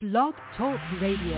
Blog Talk Radio.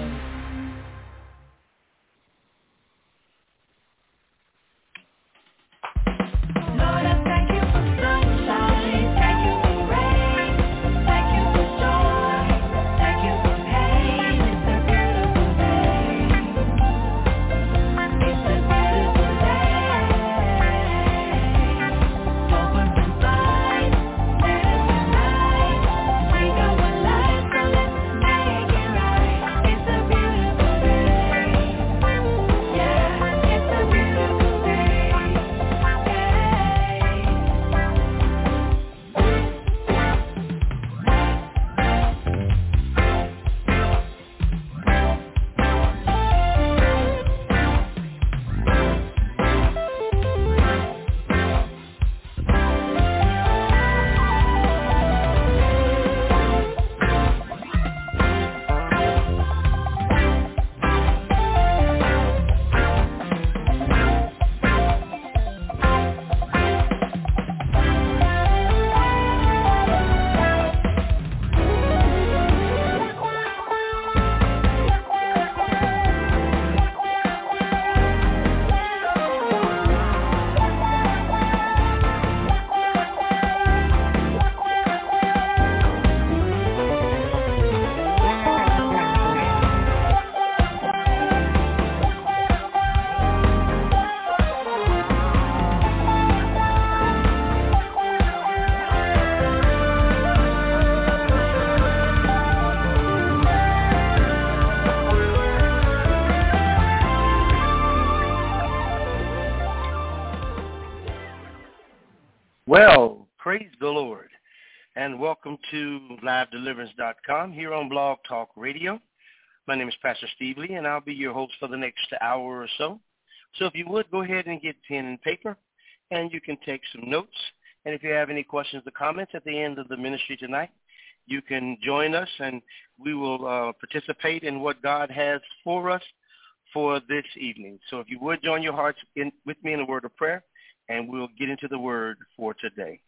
Well, praise the Lord, and welcome to LiveDeliverance.com here on Blog Talk Radio. My name is Pastor Steve Lee, and I'll be your host for the next hour or so. So if you would, go ahead and get pen and paper, and you can take some notes. And if you have any questions or comments at the end of the ministry tonight, you can join us, and we will participate in what God has for us for this evening. So if you would, join your hearts with me in a word of prayer, and we'll get into the word for today.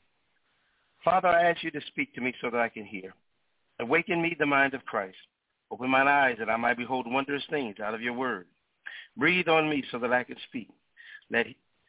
Father, I ask you to speak to me so that I can hear. Awaken me the mind of Christ. Open mine eyes that I might behold wondrous things out of your word. Breathe on me so that I can speak. Let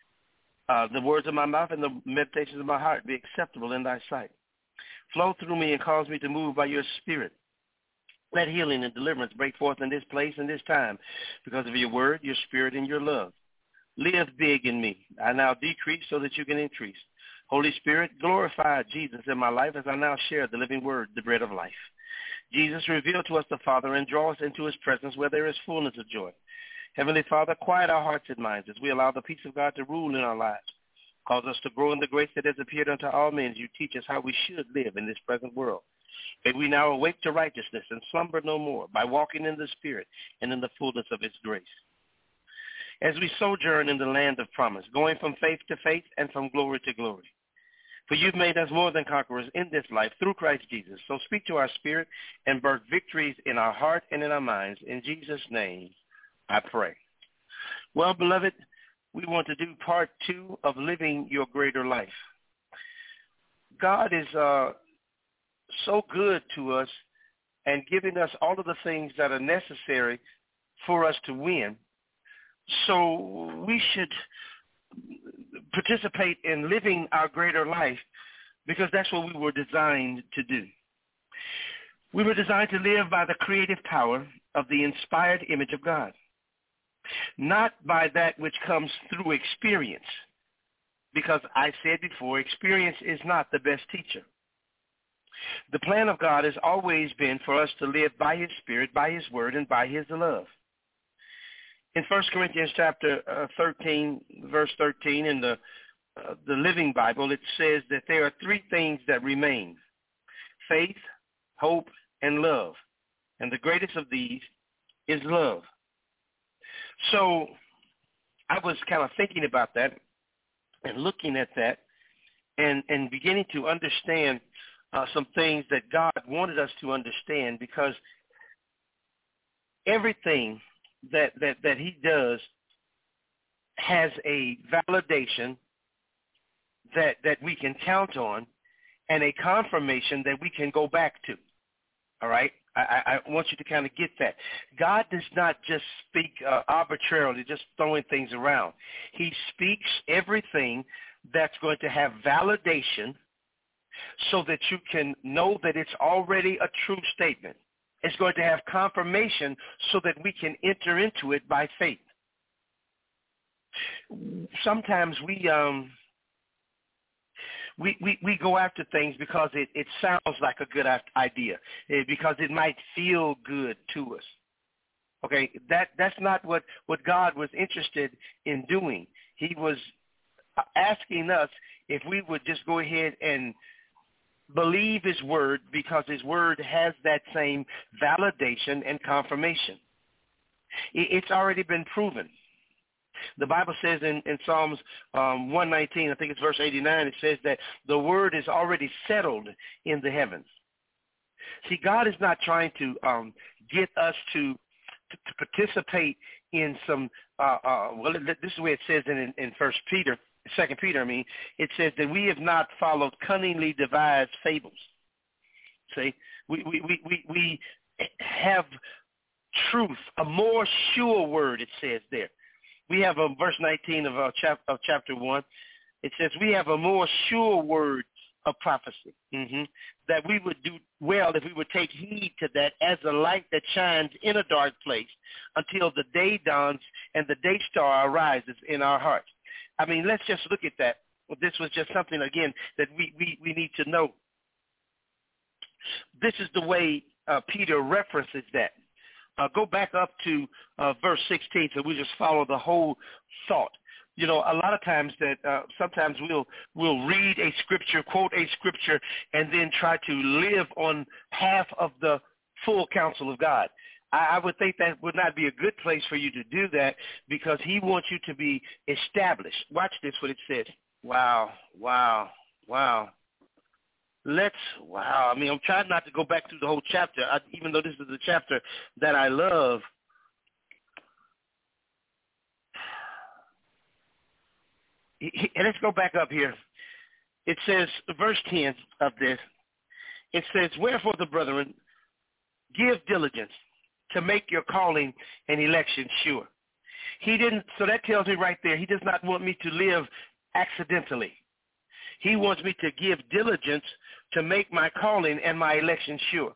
the words of my mouth and the meditations of my heart be acceptable in thy sight. Flow through me and cause me to move by your spirit. Let healing and deliverance break forth in this place and this time because of your word, your spirit, and your love. Live big in me. I now decrease so that you can increase. Holy Spirit, glorify Jesus in my life as I now share the living word, the bread of life. Jesus, reveal to us the Father and draw us into his presence where there is fullness of joy. Heavenly Father, quiet our hearts and minds as we allow the peace of God to rule in our lives. Cause us to grow in the grace that has appeared unto all men as you teach us how we should live in this present world. May we now awake to righteousness and slumber no more by walking in the Spirit and in the fullness of his grace. As we sojourn in the land of promise, going from faith to faith and from glory to glory. For you've made us more than conquerors in this life through Christ Jesus. So speak to our spirit and birth victories in our heart and in our minds. In Jesus' name, I pray. Well, beloved, we want to do part 2 of living your greater life. God is so good to us and giving us all of the things that are necessary for us to win. So we should participate in living our greater life because that's what we were designed to do. We were designed to live by the creative power of the inspired image of God, not by that which comes through experience, because I said before, experience is not the best teacher. The plan of God has always been for us to live by his Spirit, by his word, and by his love. In 1 Corinthians chapter 13, verse 13, in the Living Bible, it says that there are 3 things that remain: faith, hope, and love. And the greatest of these is love. So I was kind of thinking about that and looking at that and beginning to understand some things that God wanted us to understand, because everything that he does has a validation that we can count on and a confirmation that we can go back to. All right? I want you to kind of get that. God does not just speak arbitrarily, just throwing things around. He speaks everything that's going to have validation so that you can know that it's already a true statement. It's going to have confirmation so that we can enter into it by faith. Sometimes we go after things because it sounds like a good idea, because it might feel good to us. Okay, that's not what God was interested in doing. He was asking us if we would just go ahead and believe his word, because his word has that same validation and confirmation. It's already been proven. The Bible says in Psalms 119, I think it's verse 89, it says that the word is already settled in the heavens. See, God is not trying to get us to participate in some, this is the way it says in 2 Peter, it says that we have not followed cunningly devised fables. See, we have truth, a more sure word, it says there. We have verse 19 of chapter 1. It says we have a more sure word of prophecy, that we would do well if we would take heed to that as the light that shines in a dark place until the day dawns and the day star arises in our hearts. I mean, let's just look at that. Well, this was just something, again, that we need to know. This is the way Peter references that. Go back up to verse 16, so we just follow the whole thought. You know, a lot of times that sometimes we'll read a scripture, quote a scripture, and then try to live on half of the full counsel of God. I would think that would not be a good place for you to do that, because he wants you to be established. Watch this, what it says. Wow. I mean, I'm trying not to go back through the whole chapter, even though this is a chapter that I love. And let's go back up here. It says, verse 10 of this, it says, wherefore the brethren, give diligence to make your calling and election sure. So that tells me right there, he does not want me to live accidentally. He wants me to give diligence to make my calling and my election sure.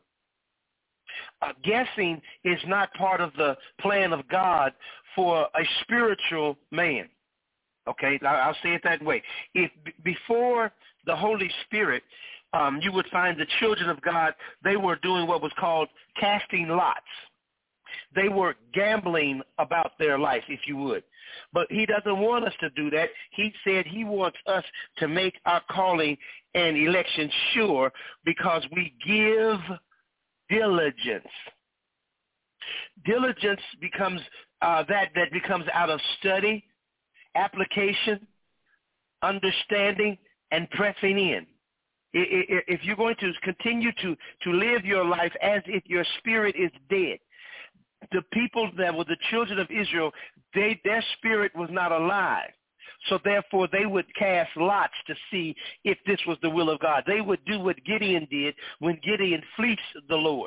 Guessing is not part of the plan of God for a spiritual man. Okay, I'll say it that way. If before the Holy Spirit, you would find the children of God, they were doing what was called casting lots. They were gambling about their life, if you would. But he doesn't want us to do that. He said he wants us to make our calling and election sure, because we give diligence. Diligence becomes that becomes out of study, application, understanding, and pressing in. If you're going to continue to live your life as if your spirit is dead, the people that were the children of Israel, their spirit was not alive. So therefore, they would cast lots to see if this was the will of God. They would do what Gideon did when Gideon fleeced the Lord.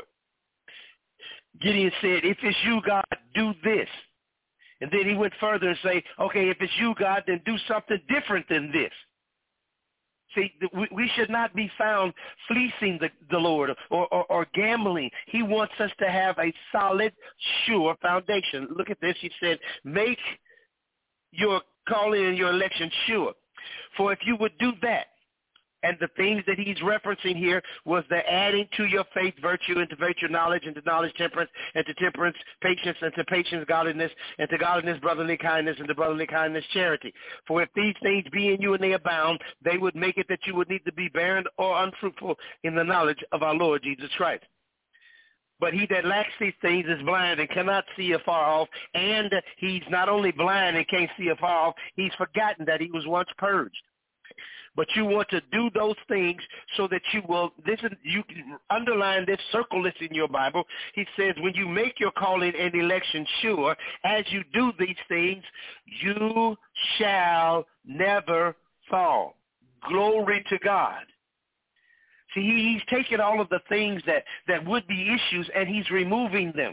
Gideon said, if it's you, God, do this. And then he went further and say, okay, if it's you, God, then do something different than this. See, we should not be found fleecing the Lord or gambling. He wants us to have a solid, sure foundation. Look at this. He said, make your calling and your election sure. For if you would do that, and the things that he's referencing here was the adding to your faith virtue, and to virtue knowledge, and to knowledge temperance, and to temperance patience, and to patience godliness, and to godliness brotherly kindness, and to brotherly kindness charity. For if these things be in you and they abound, they would make it that you would neither be barren or unfruitful in the knowledge of our Lord Jesus Christ. But he that lacks these things is blind and cannot see afar off, and he's not only blind and can't see afar off, he's forgotten that he was once purged. But you want to do those things so that you will, you can underline this, circle this in your Bible. He says, when you make your calling and election sure, as you do these things, you shall never fall. Glory to God. See, he's taken all of the things that would be issues, and he's removing them.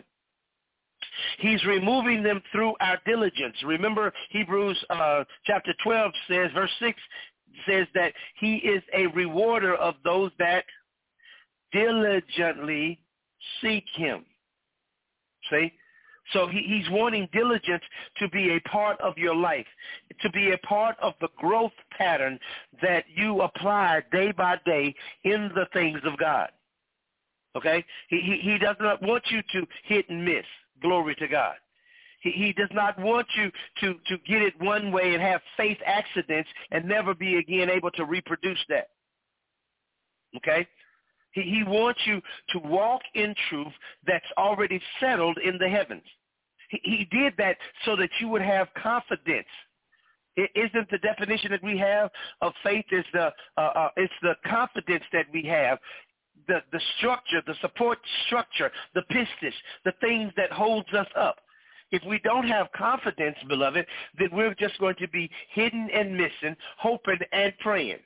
He's removing them through our diligence. Remember, Hebrews chapter 12 says, verse 6 says that he is a rewarder of those that diligently seek him. See? So he's wanting diligence to be a part of your life, to be a part of the growth pattern that you apply day by day in the things of God. Okay? He does not want you to hit and miss. Glory to God. He does not want you to get it one way and have faith accidents and never be again able to reproduce that. Okay? He wants you to walk in truth that's already settled in the heavens. He did that so that you would have confidence. It isn't the definition that we have of faith is it's the confidence that we have, the structure, the support structure, the pistis, the things that holds us up. If we don't have confidence, beloved, then we're just going to be hidden and missing, hoping and praying.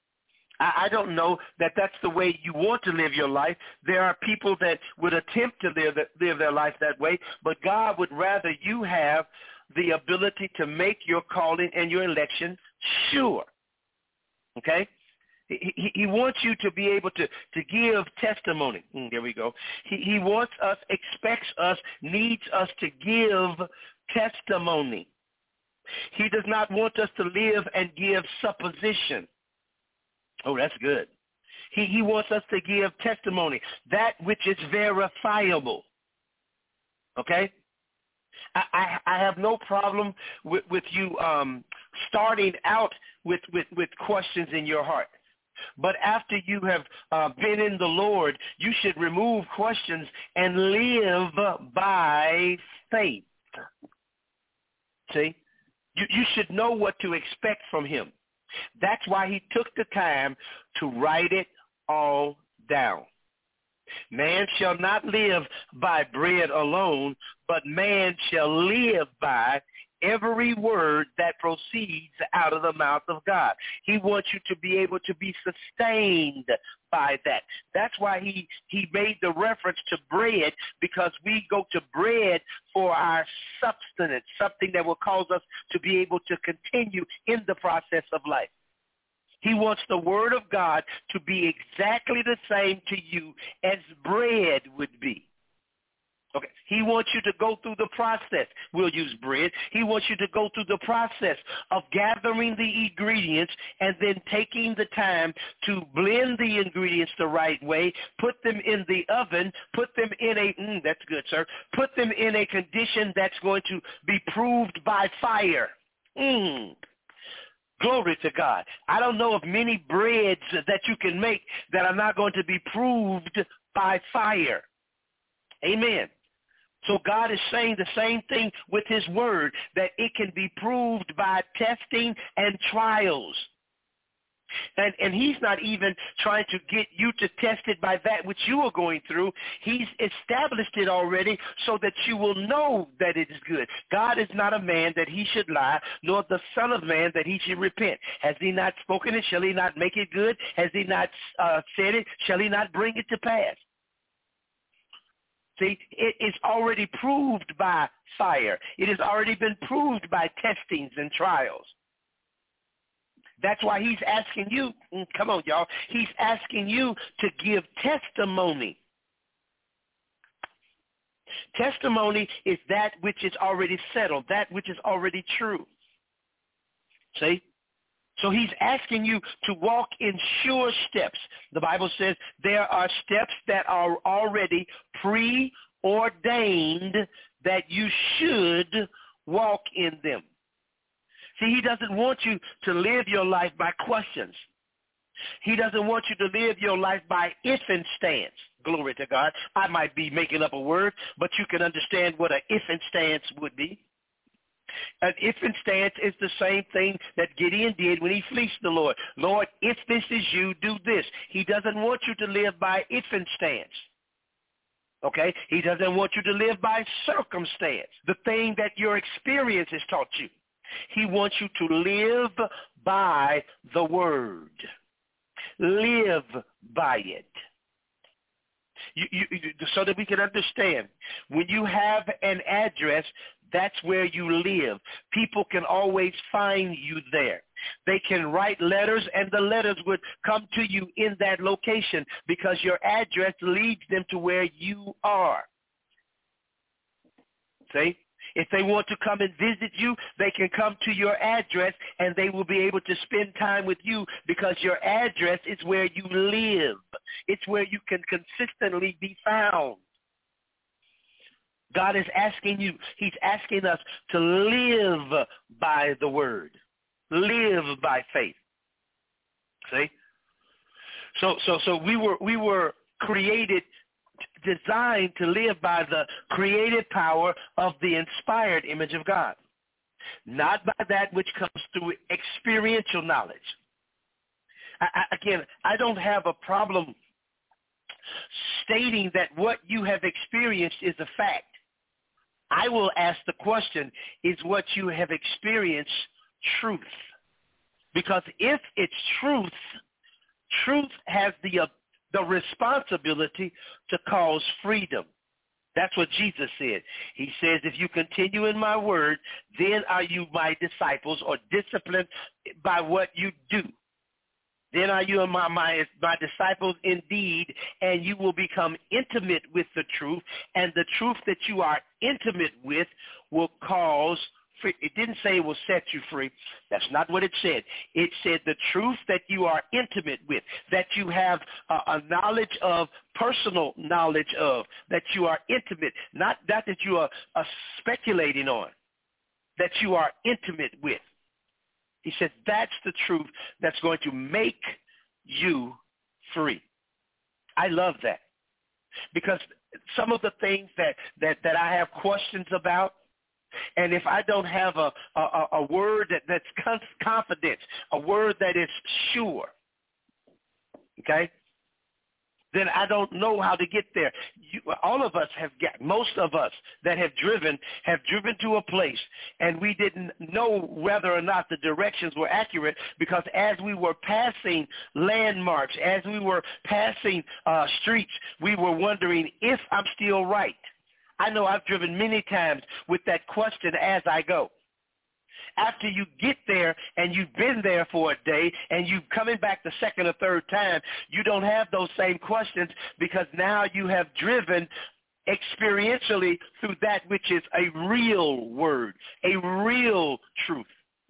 I don't know that that's the way you want to live your life. There are people that would attempt to live their life that way, but God would rather you have the ability to make your calling and your election sure. Okay? He wants you to be able to give testimony. There we go. He wants us, expects us, needs us to give testimony. He does not want us to live and give supposition. Oh, that's good. He wants us to give testimony, that which is verifiable. Okay? I have no problem with you starting out with questions in your heart. But after you have been in the Lord, you should remove questions and live by faith. See? You should know what to expect from him. That's why he took the time to write it all down. Man shall not live by bread alone, but man shall live by every word that proceeds out of the mouth of God. He wants you to be able to be sustained by that. That's why he made the reference to bread, because we go to bread for our sustenance, something that will cause us to be able to continue in the process of life. He wants the word of God to be exactly the same to you as bread would be. Okay. He wants you to go through the process. We'll use bread. He wants you to go through the process of gathering the ingredients and then taking the time to blend the ingredients the right way, put them in the oven, put them in a, that's good, sir, put them in a condition that's going to be proved by fire. Glory to God. I don't know of many breads that you can make that are not going to be proved by fire. Amen. So God is saying the same thing with his word, that it can be proved by testing and trials. And he's not even trying to get you to test it by that which you are going through. He's established it already so that you will know that it is good. God is not a man that he should lie, nor the son of man that he should repent. Has he not spoken it? Shall he not make it good? Has he not said it? Shall he not bring it to pass? See, it is already proved by fire. It has already been proved by testings and trials. That's why he's asking you, come on, y'all, he's asking you to give testimony. Testimony is that which is already settled, that which is already true. See? So he's asking you to walk in sure steps. The Bible says there are steps that are already preordained that you should walk in them. See, he doesn't want you to live your life by questions. He doesn't want you to live your life by if and stance. Glory to God. I might be making up a word, but you can understand what an if and stance would be. An if and stance is the same thing that Gideon did when he fleeced the Lord. Lord, if this is you, do this. He doesn't want you to live by if and stance. Okay? He doesn't want you to live by circumstance, the thing that your experience has taught you. He wants you to live by the word. Live by it. So that we can understand, when you have an address, that's where you live. People can always find you there. They can write letters, and the letters would come to you in that location because your address leads them to where you are. See? If they want to come and visit you, they can come to your address, and they will be able to spend time with you because your address is where you live. It's where you can consistently be found. God is asking you, he's asking us to live by the word, live by faith. See? So we were created, designed to live by the creative power of the inspired image of God, not by that which comes through experiential knowledge. I don't have a problem stating that what you have experienced is a fact. I will ask the question, is what you have experienced truth? Because if it's truth, truth has the responsibility to cause freedom. That's what Jesus said. He says, if you continue in my word, then are you my disciples, or disciplined by what you do. Then are you my disciples indeed, and you will become intimate with the truth, and the truth that you are intimate with will cause free. It didn't say it will set you free. That's not what it said. It said the truth that you are intimate with, that you have a knowledge of, personal knowledge of, that you are intimate, not that you are speculating on, that you are intimate with. He said that's the truth that's going to make you free. I love that, because some of the things that I have questions about, and if I don't have a word that's confidence, a word that is sure, okay, then I don't know how to get there. All of us most of us that have driven to a place, and we didn't know whether or not the directions were accurate, because as we were passing landmarks, as we were passing streets, we were wondering if I'm still right. I know I've driven many times with that question as I go. After you get there and you've been there for a day and you're coming back the second or third time, you don't have those same questions, because now you have driven experientially through that which is a real word, a real truth.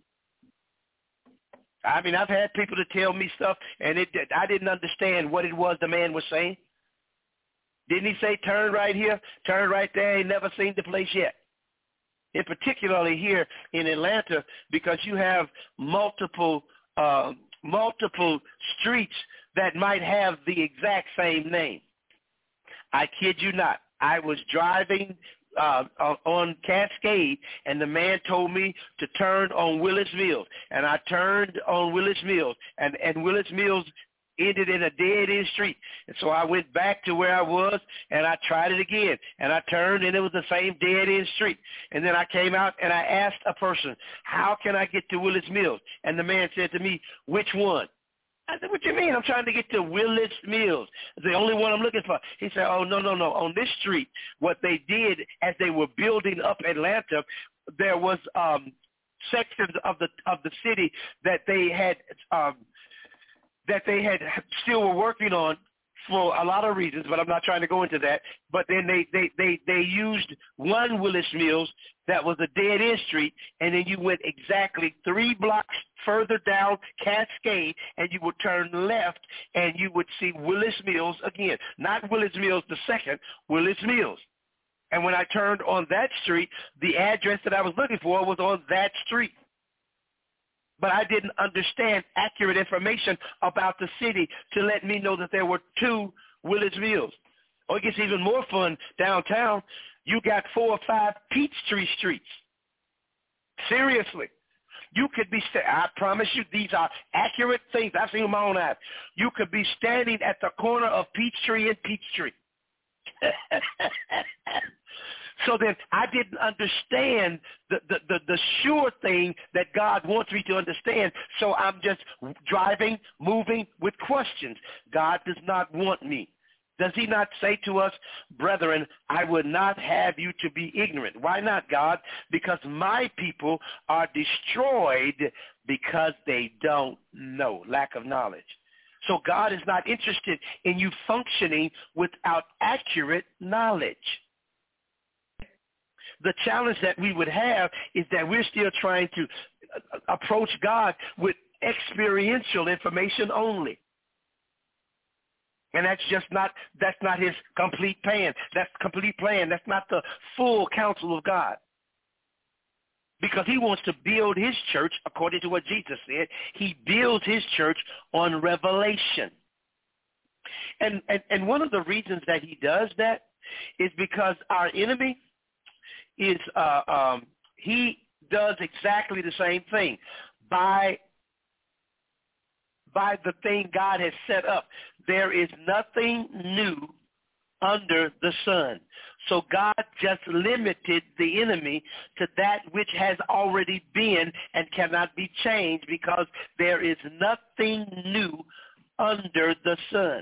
I mean, I've had people to tell me stuff, and I didn't understand what it was the man was saying. Didn't he say, turn right here, turn right there? Ain't never seen the place yet. And particularly here in Atlanta, because you have multiple streets that might have the exact same name. I kid you not. I was driving on Cascade, and the man told me to turn on Willis Mills, and I turned on Willis Mills, and Willis Mills ended in a dead-end street. And so I went back to where I was, and I tried it again. And I turned, and it was the same dead-end street. And then I came out, and I asked a person, how can I get to Willis Mills? And the man said to me, which one? I said, what do you mean? I'm trying to get to Willis Mills. It's the only one I'm looking for. He said, oh, no. On this street, what they did as they were building up Atlanta, there was sections of the city that they had still were working on for a lot of reasons, but I'm not trying to go into that. But then they used one Willis Mills that was a dead-end street, and then you went exactly 3 blocks further down Cascade, and you would turn left, and you would see Willis Mills again. Not Willis Mills the second, Willis Mills. And when I turned on that street, the address that I was looking for was on that street. But I didn't understand accurate information about the city to let me know that there were 2 Willis Mills. Or it gets even more fun downtown. You got 4 or 5 Peachtree streets. Seriously. You could be, I promise you, these are accurate things. I've seen them my own eyes. You could be standing at the corner of Peachtree and Peachtree. So then I didn't understand the sure thing that God wants me to understand. So I'm just driving, moving with questions. God does not want me. Does he not say to us, brethren, I would not have you to be ignorant? Why not, God? Because my people are destroyed because they don't know, lack of knowledge. So God is not interested in you functioning without accurate knowledge. The challenge that we would have is that we're still trying to approach God with experiential information only. And that's not his complete plan. That's complete plan. That's not the full counsel of God. Because he wants to build his church, according to what Jesus said. He builds his church on revelation. And one of the reasons that he does that is because our enemy is he does exactly the same thing by the thing God has set up. There is nothing new under the sun. So God just limited the enemy to that which has already been and cannot be changed, because there is nothing new under the sun.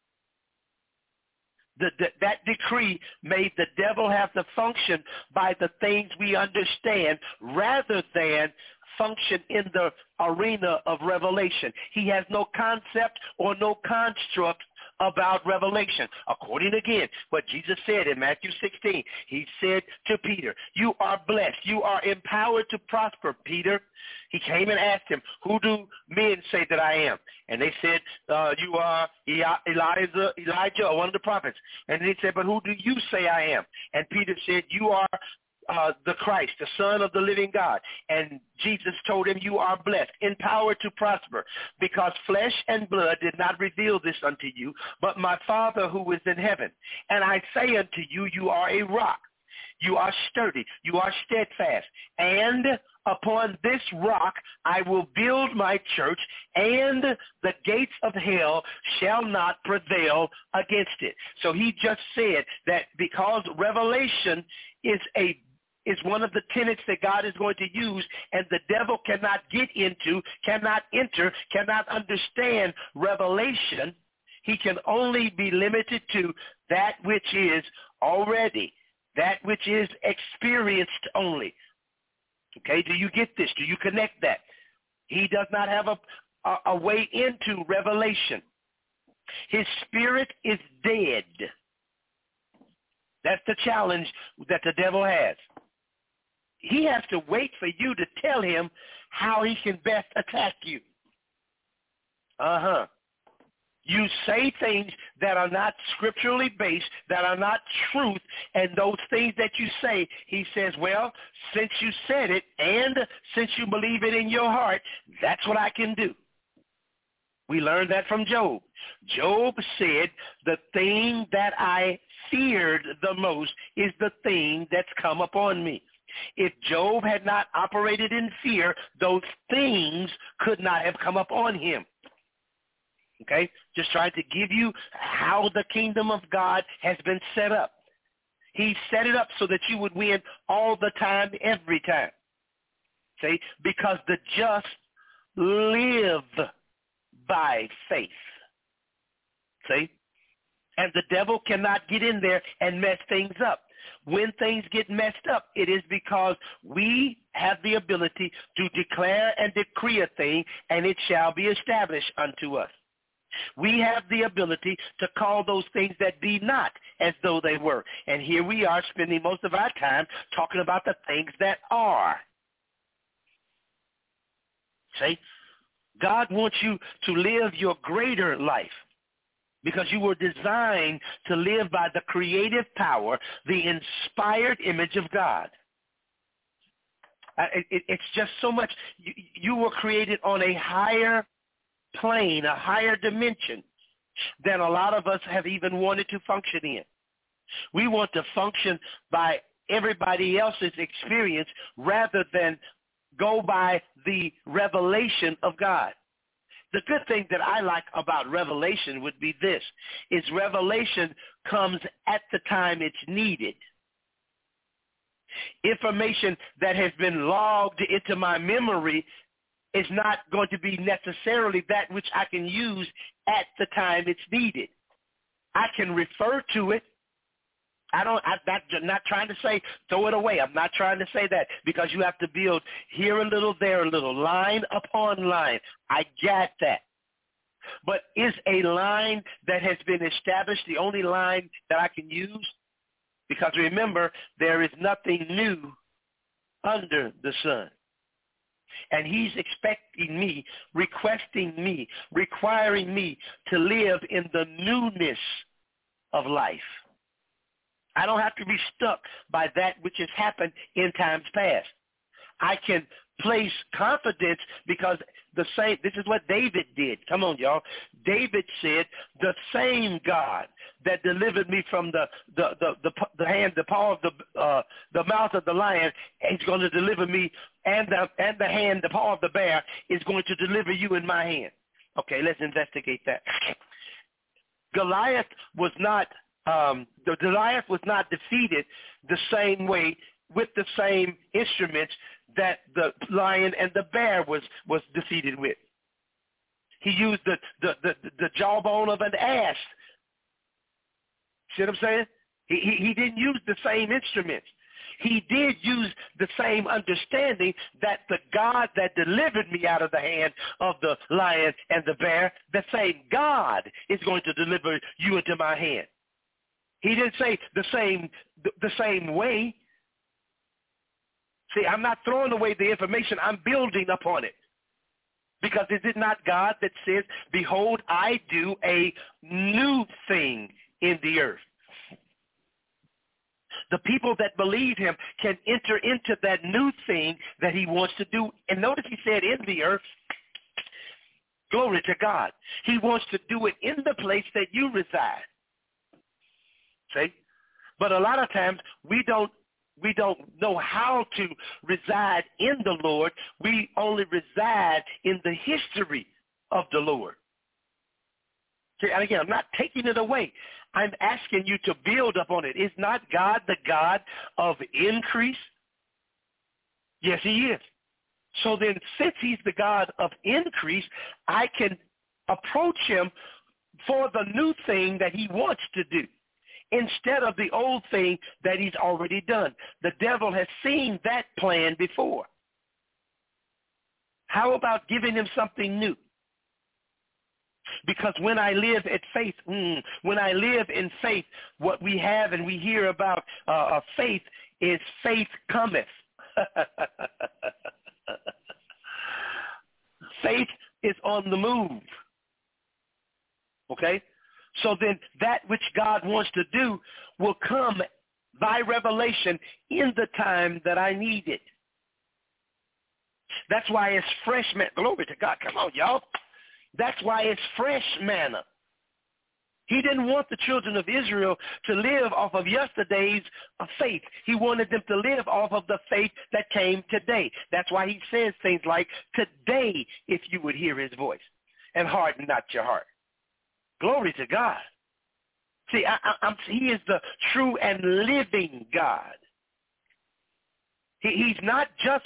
That decree made the devil have to function by the things we understand rather than function in the arena of revelation. He has no concept or no construct about revelation. According again, what Jesus said in Matthew 16, he said to Peter, you are blessed. You are empowered to prosper, Peter. He came and asked him, who do men say that I am? And they said, you are Elijah, or one of the prophets. And he said, but who do you say I am? And Peter said, you are the Christ, the Son of the living God. And Jesus told him, you are blessed, empowered to prosper, because flesh and blood did not reveal this unto you, but my Father who is in heaven. And I say unto you, you are a rock. You are sturdy. You are steadfast. And upon this rock I will build my church, and the gates of hell shall not prevail against it. So he just said that because revelation is one of the tenets that God is going to use, and the devil cannot get into, cannot enter, cannot understand revelation. He can only be limited to that which is already, that which is experienced only. Okay, do you get this? Do you connect that? He does not have a way into revelation. His spirit is dead. That's the challenge that the devil has. He has to wait for you to tell him how he can best attack you. You say things that are not scripturally based, that are not truth, and those things that you say, he says, well, since you said it and since you believe it in your heart, that's what I can do. We learned that from Job. Job said, the thing that I feared the most is the thing that's come upon me. If Job had not operated in fear, those things could not have come upon him. Okay? Just trying to give you how the kingdom of God has been set up. He set it up so that you would win all the time, every time. See? Because the just live by faith. See? And the devil cannot get in there and mess things up. When things get messed up, it is because we have the ability to declare and decree a thing, and it shall be established unto us. We have the ability to call those things that be not as though they were. And here we are spending most of our time talking about the things that are. See? God wants you to live your greater life, because you were designed to live by the creative power, the inspired image of God. It's just so much. You were created on a higher plane, a higher dimension than a lot of us have even wanted to function in. We want to function by everybody else's experience rather than go by the revelation of God. The good thing that I like about revelation would be this, is revelation comes at the time it's needed. information that has been logged into my memory is not going to be necessarily that which I can use at the time it's needed. I can refer to it. I'm not trying to say throw it away. I'm not trying to say that, because you have to build here a little, there a little, line upon line. I get that. But is a line that has been established the only line that I can use? Because remember, there is nothing new under the sun. And he's expecting me, requesting me, requiring me to live in the newness of life. I don't have to be stuck by that which has happened in times past. I can place confidence because this is what David did. Come on, y'all. David said, the same God that delivered me from the mouth of the lion is going to deliver me, and the paw of the bear is going to deliver you in my hand. Okay, let's investigate that. Goliath was not defeated the same way with the same instruments that the lion and the bear was defeated with. He used the jawbone of an ass. See what I'm saying? He didn't use the same instruments. He did use the same understanding that the God that delivered me out of the hand of the lion and the bear, the same God is going to deliver you into my hand. He didn't say the same way. See, I'm not throwing away the information. I'm building upon it. Because is it not God that says, behold, I do a new thing in the earth? The people that believe him can enter into that new thing that he wants to do. And notice he said in the earth, glory to God. He wants to do it in the place that you reside. See? But a lot of times we don't know how to reside in the Lord. We only reside in the history of the Lord. See, and again, I'm not taking it away. I'm asking you to build upon it. Is not God the God of increase? Yes, he is. So then, since he's the God of increase, I can approach him for the new thing that he wants to do, instead of the old thing that he's already done. The devil has seen that plan before. How about giving him something new? Because when I live in faith, what we have and we hear about faith is faith cometh. Faith is on the move. Okay? So then that which God wants to do will come by revelation in the time that I need it. That's why it's fresh manna. Glory to God. Come on, y'all. That's why it's fresh manna. He didn't want the children of Israel to live off of yesterday's faith. He wanted them to live off of the faith that came today. That's why he says things like, today, if you would hear his voice, and harden not your heart. Glory to God. See, he is the true and living God. He's not just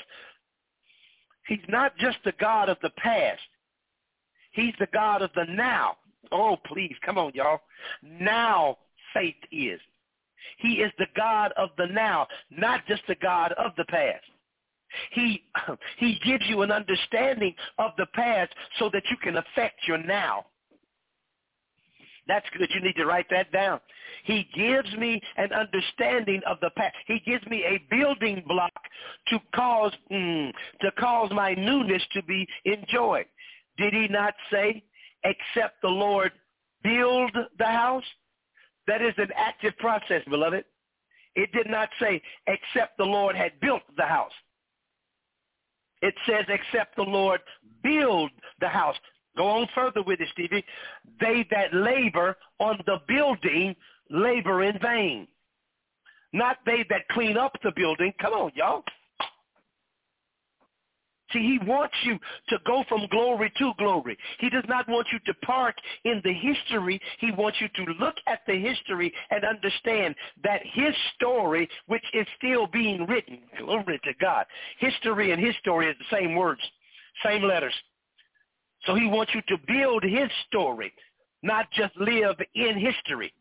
the God of the past. He's the God of the now. Oh, please, come on, y'all. Now faith is. He is the God of the now, not just the God of the past. He gives you an understanding of the past so that you can affect your now. That's good. You need to write that down. He gives me an understanding of the past. He gives me a building block to cause my newness to be enjoyed. Did he not say, except the Lord build the house? That is an active process, beloved. It did not say, except the Lord had built the house. It says, except the Lord build the house. Go on further with it, Stevie. They that labor on the building labor in vain. Not they that clean up the building. Come on, y'all. See, he wants you to go from glory to glory. He does not want you to park in the history. He wants you to look at the history and understand that his story, which is still being written, glory to God. History and his story is the same words, same letters. So he wants you to build his story, not just live in history.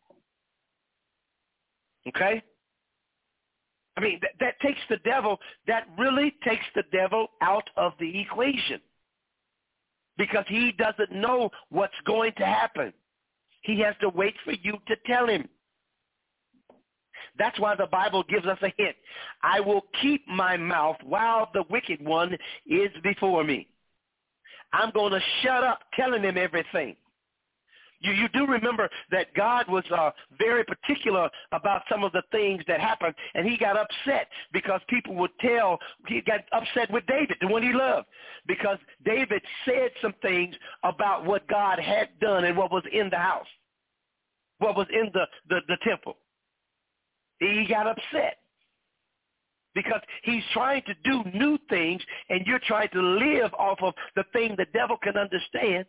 Okay? I mean, that takes the devil, that really takes the devil out of the equation because he doesn't know what's going to happen. He has to wait for you to tell him. That's why the Bible gives us a hint. I will keep my mouth while the wicked one is before me. I'm going to shut up telling him everything. You do remember that God was very particular about some of the things that happened, and he got upset because people would tell, he got upset with David, the one he loved, because David said some things about what God had done and what was in the house, what was in the temple. He got upset because he's trying to do new things, and you're trying to live off of the thing the devil can understand.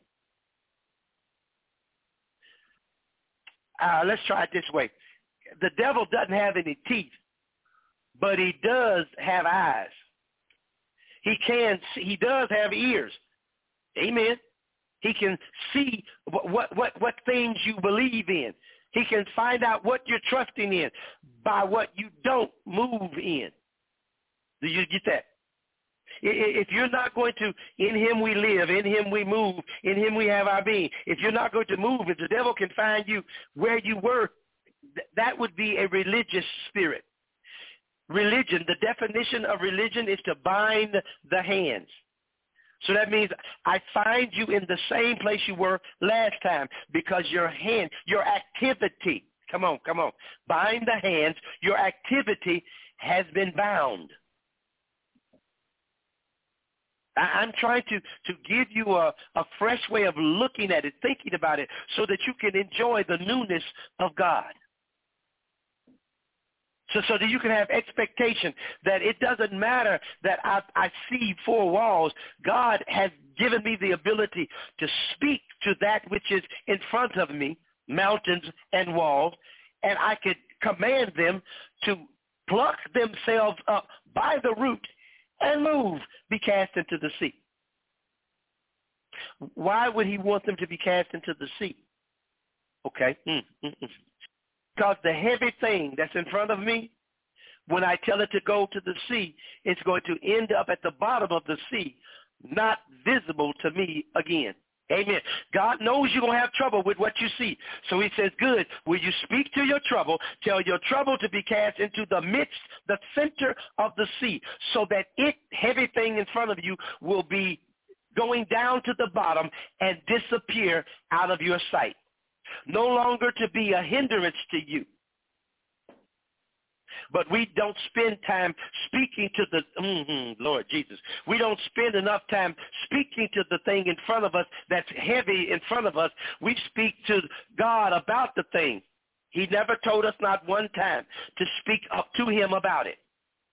Let's try it this way. The devil doesn't have any teeth, but he does have eyes. He does have ears. Amen. He can see what things you believe in. He can find out what you're trusting in by what you don't move in. Do you get that? If you're not going to, in him we live, in him we move, in him we have our being. If you're not going to move, if the devil can find you where you were, that would be a religious spirit. Religion, the definition of religion is to bind the hands. So that means I find you in the same place you were last time because your hand, your activity, come on, bind the hands, your activity has been bound. I'm trying to give you a fresh way of looking at it, thinking about it, so that you can enjoy the newness of God. So that you can have expectation that it doesn't matter that I see four walls. God has given me the ability to speak to that which is in front of me, mountains and walls, and I could command them to pluck themselves up by the root and move, be cast into the sea. Why would he want them to be cast into the sea? Okay. Because the heavy thing that's in front of me, when I tell it to go to the sea, it's going to end up at the bottom of the sea, not visible to me again. Amen. God knows you're going to have trouble with what you see. So he says, good, will you speak to your trouble, tell your trouble to be cast into the midst, the center of the sea, so that heavy thing in front of you will be going down to the bottom and disappear out of your sight. No longer to be a hindrance to you. But we don't spend time speaking to the, Lord Jesus, we don't spend enough time speaking to the thing in front of us that's heavy in front of us. We speak to God about the thing. He never told us not one time to speak up to him about it.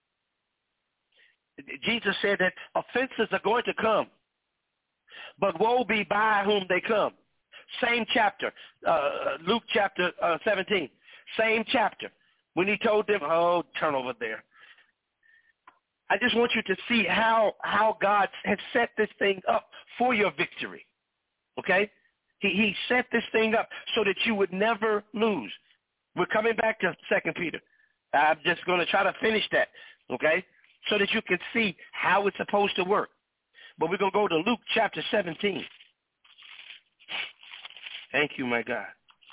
Jesus said that offenses are going to come, but woe be by whom they come. Same chapter, Luke chapter 17, same chapter. When he told them, turn over there. I just want you to see how God has set this thing up for your victory, okay? He set this thing up so that you would never lose. We're coming back to 2 Peter. I'm just going to try to finish that, okay, so that you can see how it's supposed to work. But we're going to go to Luke chapter 17. Thank you, my God.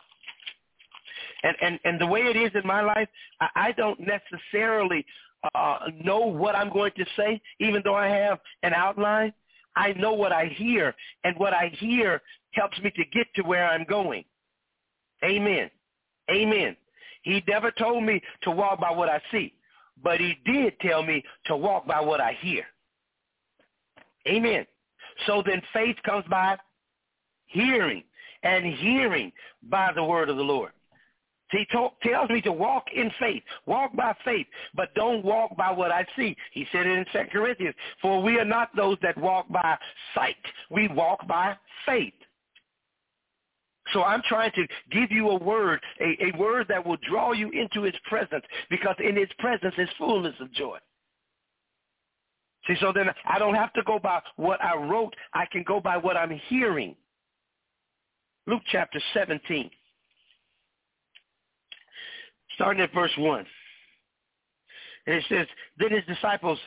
And the way it is in my life, I don't necessarily know what I'm going to say, even though I have an outline. I know what I hear, and what I hear helps me to get to where I'm going. Amen. Amen. He never told me to walk by what I see, but he did tell me to walk by what I hear. Amen. So then faith comes by hearing, and hearing by the word of the Lord. He tells me to walk in faith, walk by faith, but don't walk by what I see. He said it in 2 Corinthians, for we are not those that walk by sight. We walk by faith. So I'm trying to give you a word that will draw you into his presence, because in his presence is fullness of joy. See, so then I don't have to go by what I wrote. I can go by what I'm hearing. Luke chapter 17. Starting at verse 1. And it says, then his disciples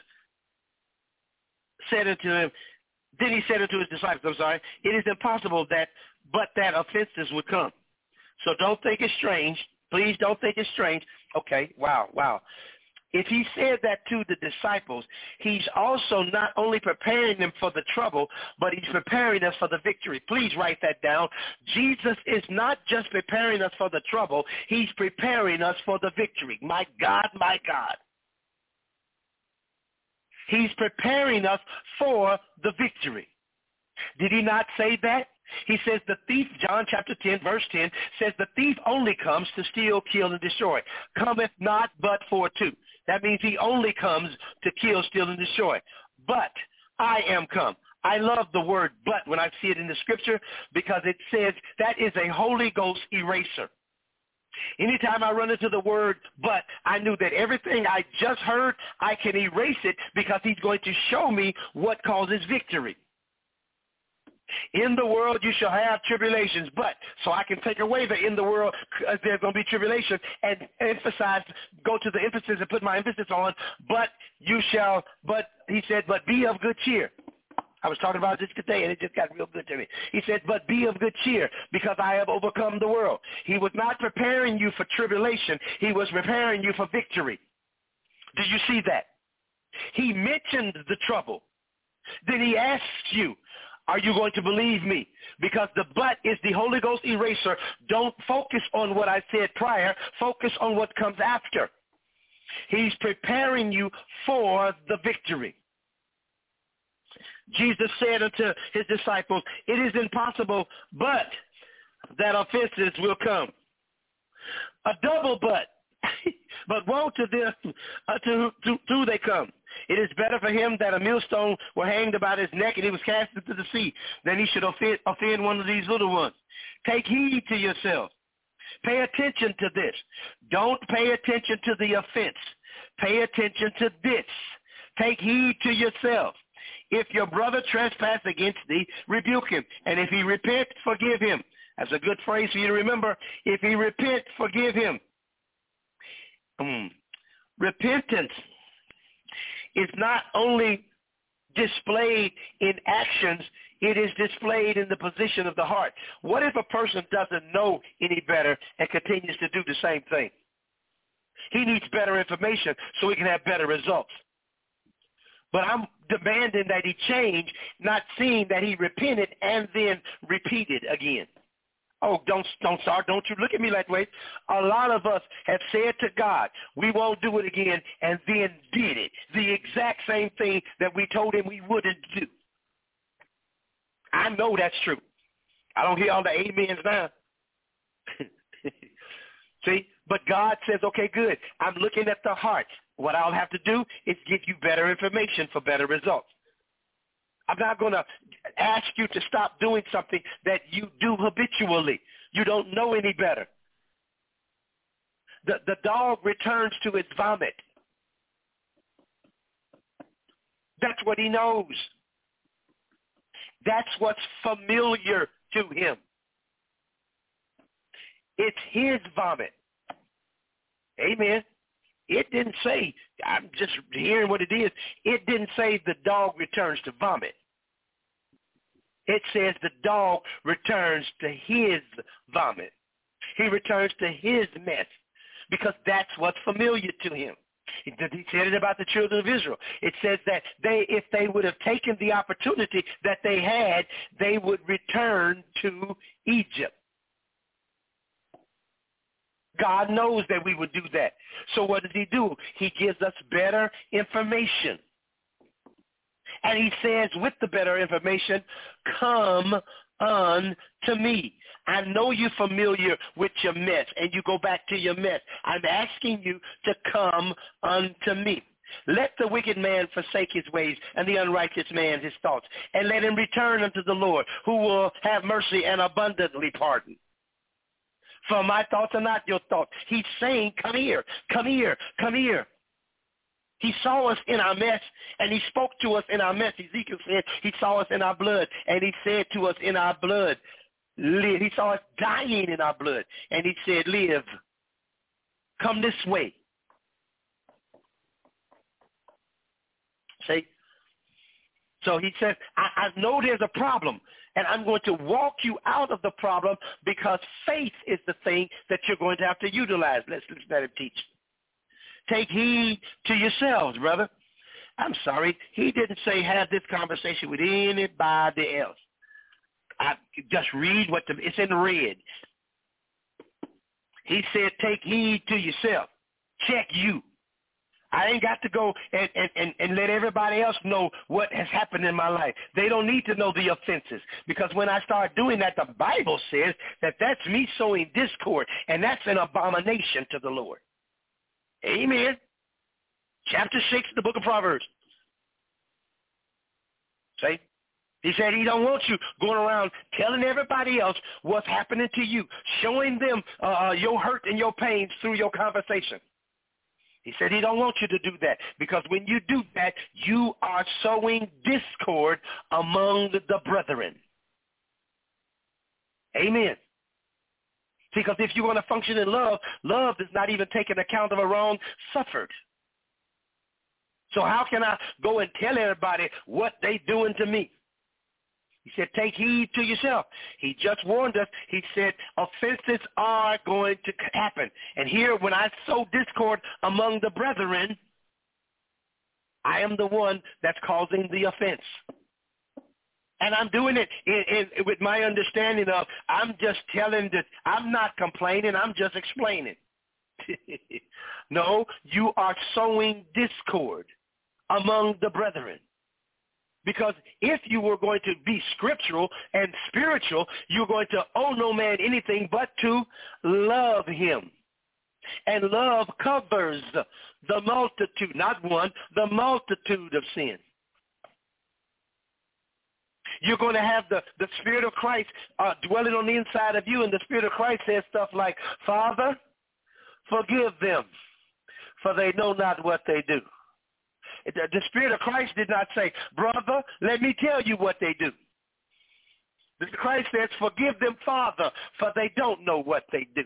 said unto him, then he said unto his disciples, it is impossible that offenses would come. So don't think it's strange. Please don't think it's strange. Okay, wow. If he said that to the disciples, he's also not only preparing them for the trouble, but he's preparing us for the victory. Please write that down. Jesus is not just preparing us for the trouble. He's preparing us for the victory. My God, my God. He's preparing us for the victory. Did he not say that? He says the thief, John chapter 10, verse 10, says the thief only comes to steal, kill, and destroy. Cometh not but for two. That means he only comes to kill, steal, and destroy. But I am come. I love the word but when I see it in the scripture, because it says that is a Holy Ghost eraser. Anytime I run into the word but, I knew that everything I just heard, I can erase it, because he's going to show me what causes victory. In the world you shall have tribulations, but, so I can take away the in the world, there's going to be tribulation, and go to the emphasis and put my emphasis on, but he said, but be of good cheer. I was talking about this today, and it just got real good to me. He said, but be of good cheer, because I have overcome the world. He was not preparing you for tribulation. He was preparing you for victory. Do you see that? He mentioned the trouble. Then he asks you, are you going to believe me? Because the but is the Holy Ghost eraser. Don't focus on what I said prior. Focus on what comes after. He's preparing you for the victory. Jesus said unto his disciples, it is impossible but that offenses will come. A double but. But woe to them to they come. It is better for him that a millstone were hanged about his neck and he was cast into the sea than he should offend one of these little ones. Take heed to yourself. Pay attention to this. Don't pay attention to the offense. Pay attention to this. Take heed to yourself. If your brother trespass against thee, rebuke him. And if he repent, forgive him. That's a good phrase for you to remember. If he repent, forgive him. Repentance is not only displayed in actions, it is displayed in the position of the heart. What if a person doesn't know any better and continues to do the same thing? He needs better information so he can have better results. But I'm demanding that he change, not seeing that he repented and then repeated again. Oh, don't you look at me that way. A lot of us have said to God, we won't do it again, and then did it. The exact same thing that we told him we wouldn't do. I know that's true. I don't hear all the amens now. See, but God says, okay, good. I'm looking at the heart. What I'll have to do is give you better information for better results. I'm not going to ask you to stop doing something that you do habitually. You don't know any better. The dog returns to its vomit. That's what he knows. That's what's familiar to him. It's his vomit. Amen. It didn't say, I'm just hearing what it is. It didn't say the dog returns to vomit. It says the dog returns to his vomit. He returns to his mess because that's what's familiar to him. He said it about the children of Israel. It says that if they would have taken the opportunity that they had, they would return to Egypt. God knows that we would do that. So what does he do? He gives us better information. And he says with the better information, come unto me. I know you're familiar with your mess, and you go back to your mess. I'm asking you to come unto me. Let the wicked man forsake his ways, and the unrighteous man his thoughts, and let him return unto the Lord, who will have mercy and abundantly pardon. For my thoughts are not your thoughts. He's saying, come here, come here, come here. He saw us in our mess, and he spoke to us in our mess. Ezekiel said he saw us in our blood, and he said to us in our blood, live. He saw us dying in our blood, and he said, live. Come this way. See? So he says, I know there's a problem, and I'm going to walk you out of the problem because faith is the thing that you're going to have to utilize. Let's let him teach. Take heed to yourselves, brother. I'm sorry. He didn't say have this conversation with anybody else. I just read it's in red. He said take heed to yourself. Check you. I ain't got to go and let everybody else know what has happened in my life. They don't need to know the offenses, because when I start doing that, the Bible says that that's me sowing discord, and that's an abomination to the Lord. Amen. Chapter 6, the book of Proverbs. See? He said he don't want you going around telling everybody else what's happening to you, showing them your hurt and your pains through your conversation. He said he don't want you to do that, because when you do that, you are sowing discord among the brethren. Amen. Because if you want to function in love, love does not even take an account of a wrong suffered. So how can I go and tell everybody what they doing to me? He said, take heed to yourself. He just warned us. He said, offenses are going to happen. And here, when I sow discord among the brethren, I am the one that's causing the offense. And I'm doing it with my understanding of, I'm just telling that I'm not complaining, I'm just explaining. No, you are sowing discord among the brethren. Because if you were going to be scriptural and spiritual, you're going to owe no man anything but to love him. And love covers the multitude, not one, the multitude of sin. You're going to have the Spirit of Christ dwelling on the inside of you, and the Spirit of Christ says stuff like, Father, forgive them, for they know not what they do. The Spirit of Christ did not say, brother, let me tell you what they do. The Christ says, forgive them, Father, for they don't know what they do.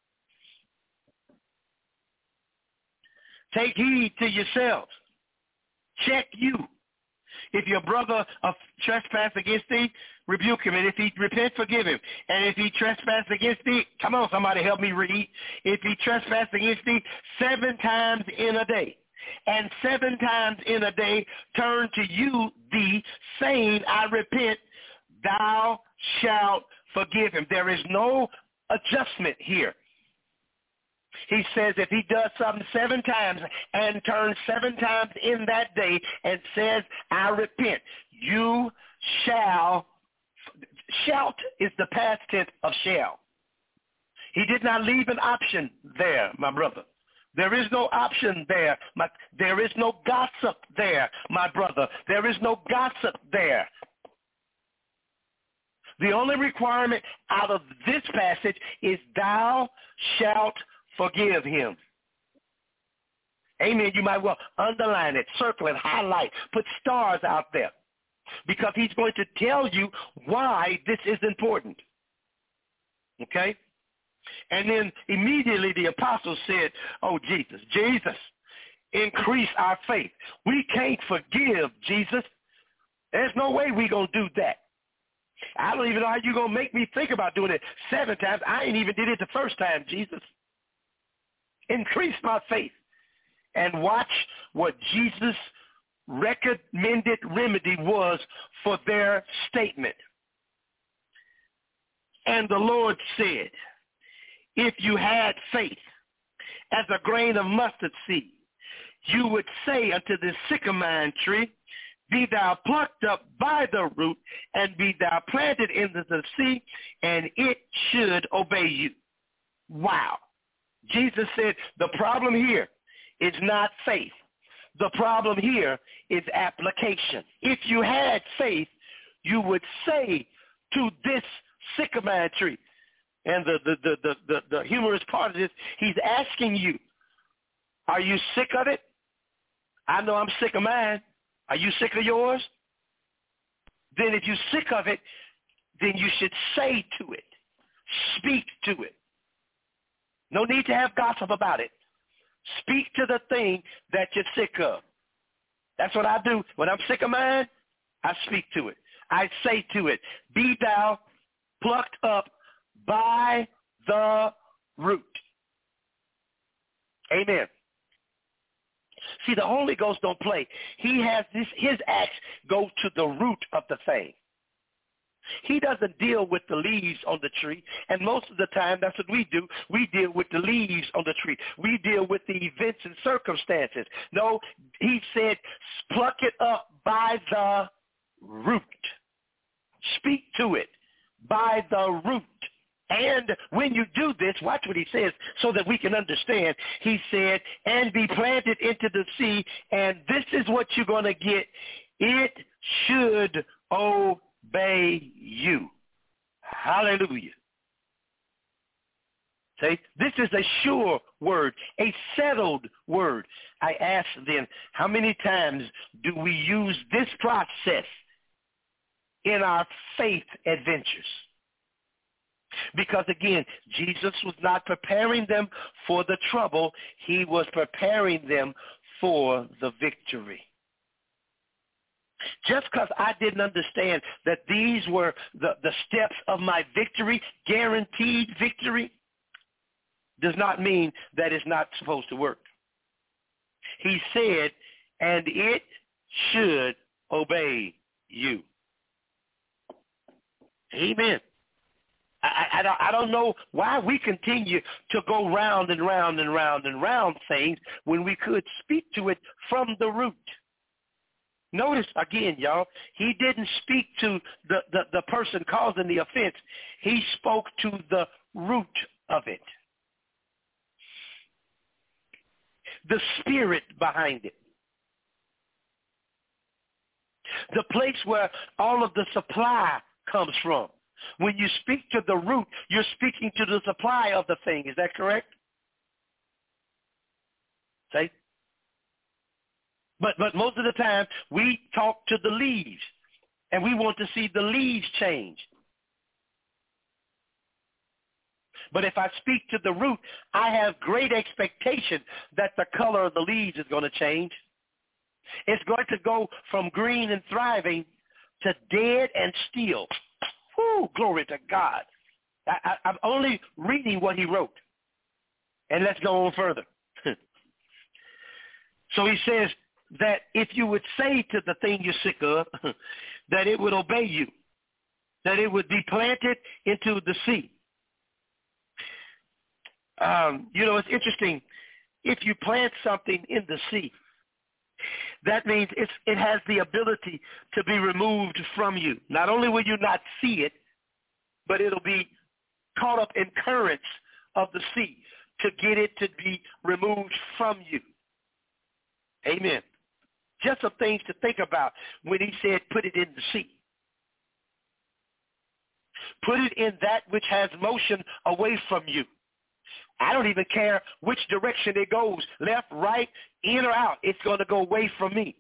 Take heed to yourselves. Check you. If your brother trespass against thee, rebuke him. And if he repent, forgive him. And if he trespass against thee, come on, somebody help me read. If he trespass against thee 7 times in a day, and 7 times in a day turn to you thee, saying, I repent, thou shalt forgive him. There is no adjustment here. He says if he does something 7 times and turns 7 times in that day and says, I repent, you shall. Shalt is the past tense of shall. He did not leave an option there, my brother. There is no option there. There is no gossip there, my brother. There is no gossip there. The only requirement out of this passage is thou shalt forgive him. Amen. You might well underline it, circle it, highlight, put stars out there, because he's going to tell you why this is important. Okay? And then immediately the apostles said, oh, Jesus, increase our faith. We can't forgive, Jesus. There's no way we're going to do that. I don't even know how you're going to make me think about doing it 7 times. I ain't even did it the first time, Jesus. Increase my faith. And watch what Jesus' recommended remedy was for their statement. And the Lord said, if you had faith as a grain of mustard seed, you would say unto this sycamore tree, be thou plucked up by the root, and be thou planted into the sea, and it should obey you. Wow. Jesus said the problem here is not faith. The problem here is application. If you had faith, you would say to this sycamore tree, and the humorous part of this, he's asking you, are you sick of it? I know I'm sick of mine. Are you sick of yours? Then if you're sick of it, then you should say to it, speak to it. No need to have gossip about it. Speak to the thing that you're sick of. That's what I do. When I'm sick of mine, I speak to it. I say to it, be thou plucked up by the root. Amen. See, the Holy Ghost don't play. He has his acts go to the root of the thing. He doesn't deal with the leaves on the tree, and most of the time that's what we do. We deal with the leaves on the tree. We deal with the events and circumstances. No, he said, pluck it up by the root. Speak to it by the root. And when you do this, watch what he says so that we can understand. He said, and be planted into the sea, and this is what you're going to get. It should obey you. Hallelujah. See, this is a sure word, a settled word. I ask then, how many times do we use this process in our faith adventures? Because again, Jesus was not preparing them for the trouble. He was preparing them for the victory. Just because I didn't understand that these were the steps of my victory, guaranteed victory, does not mean that it's not supposed to work. He said, and it should obey you. Amen. I don't know why we continue to go round and round and round and round things when we could speak to it from the root. Notice again, y'all, he didn't speak to the person causing the offense. He spoke to the root of it. The spirit behind it. The place where all of the supply comes from. When you speak to the root, you're speaking to the supply of the thing. Is that correct? See? But most of the time, we talk to the leaves, and we want to see the leaves change. But if I speak to the root, I have great expectation that the color of the leaves is going to change. It's going to go from green and thriving to dead and still. Woo, glory to God. I'm only reading what he wrote. And let's go on further. So he says that if you would say to the thing you're sick of, that it would obey you, that it would be planted into the sea. It's interesting. If you plant something in the sea, that means it has the ability to be removed from you. Not only will you not see it, but it'll be caught up in currents of the sea to get it to be removed from you. Amen. Just some things to think about when he said put it in the sea. Put it in that which has motion away from you. I don't even care which direction it goes, left, right, in or out. It's going to go away from me.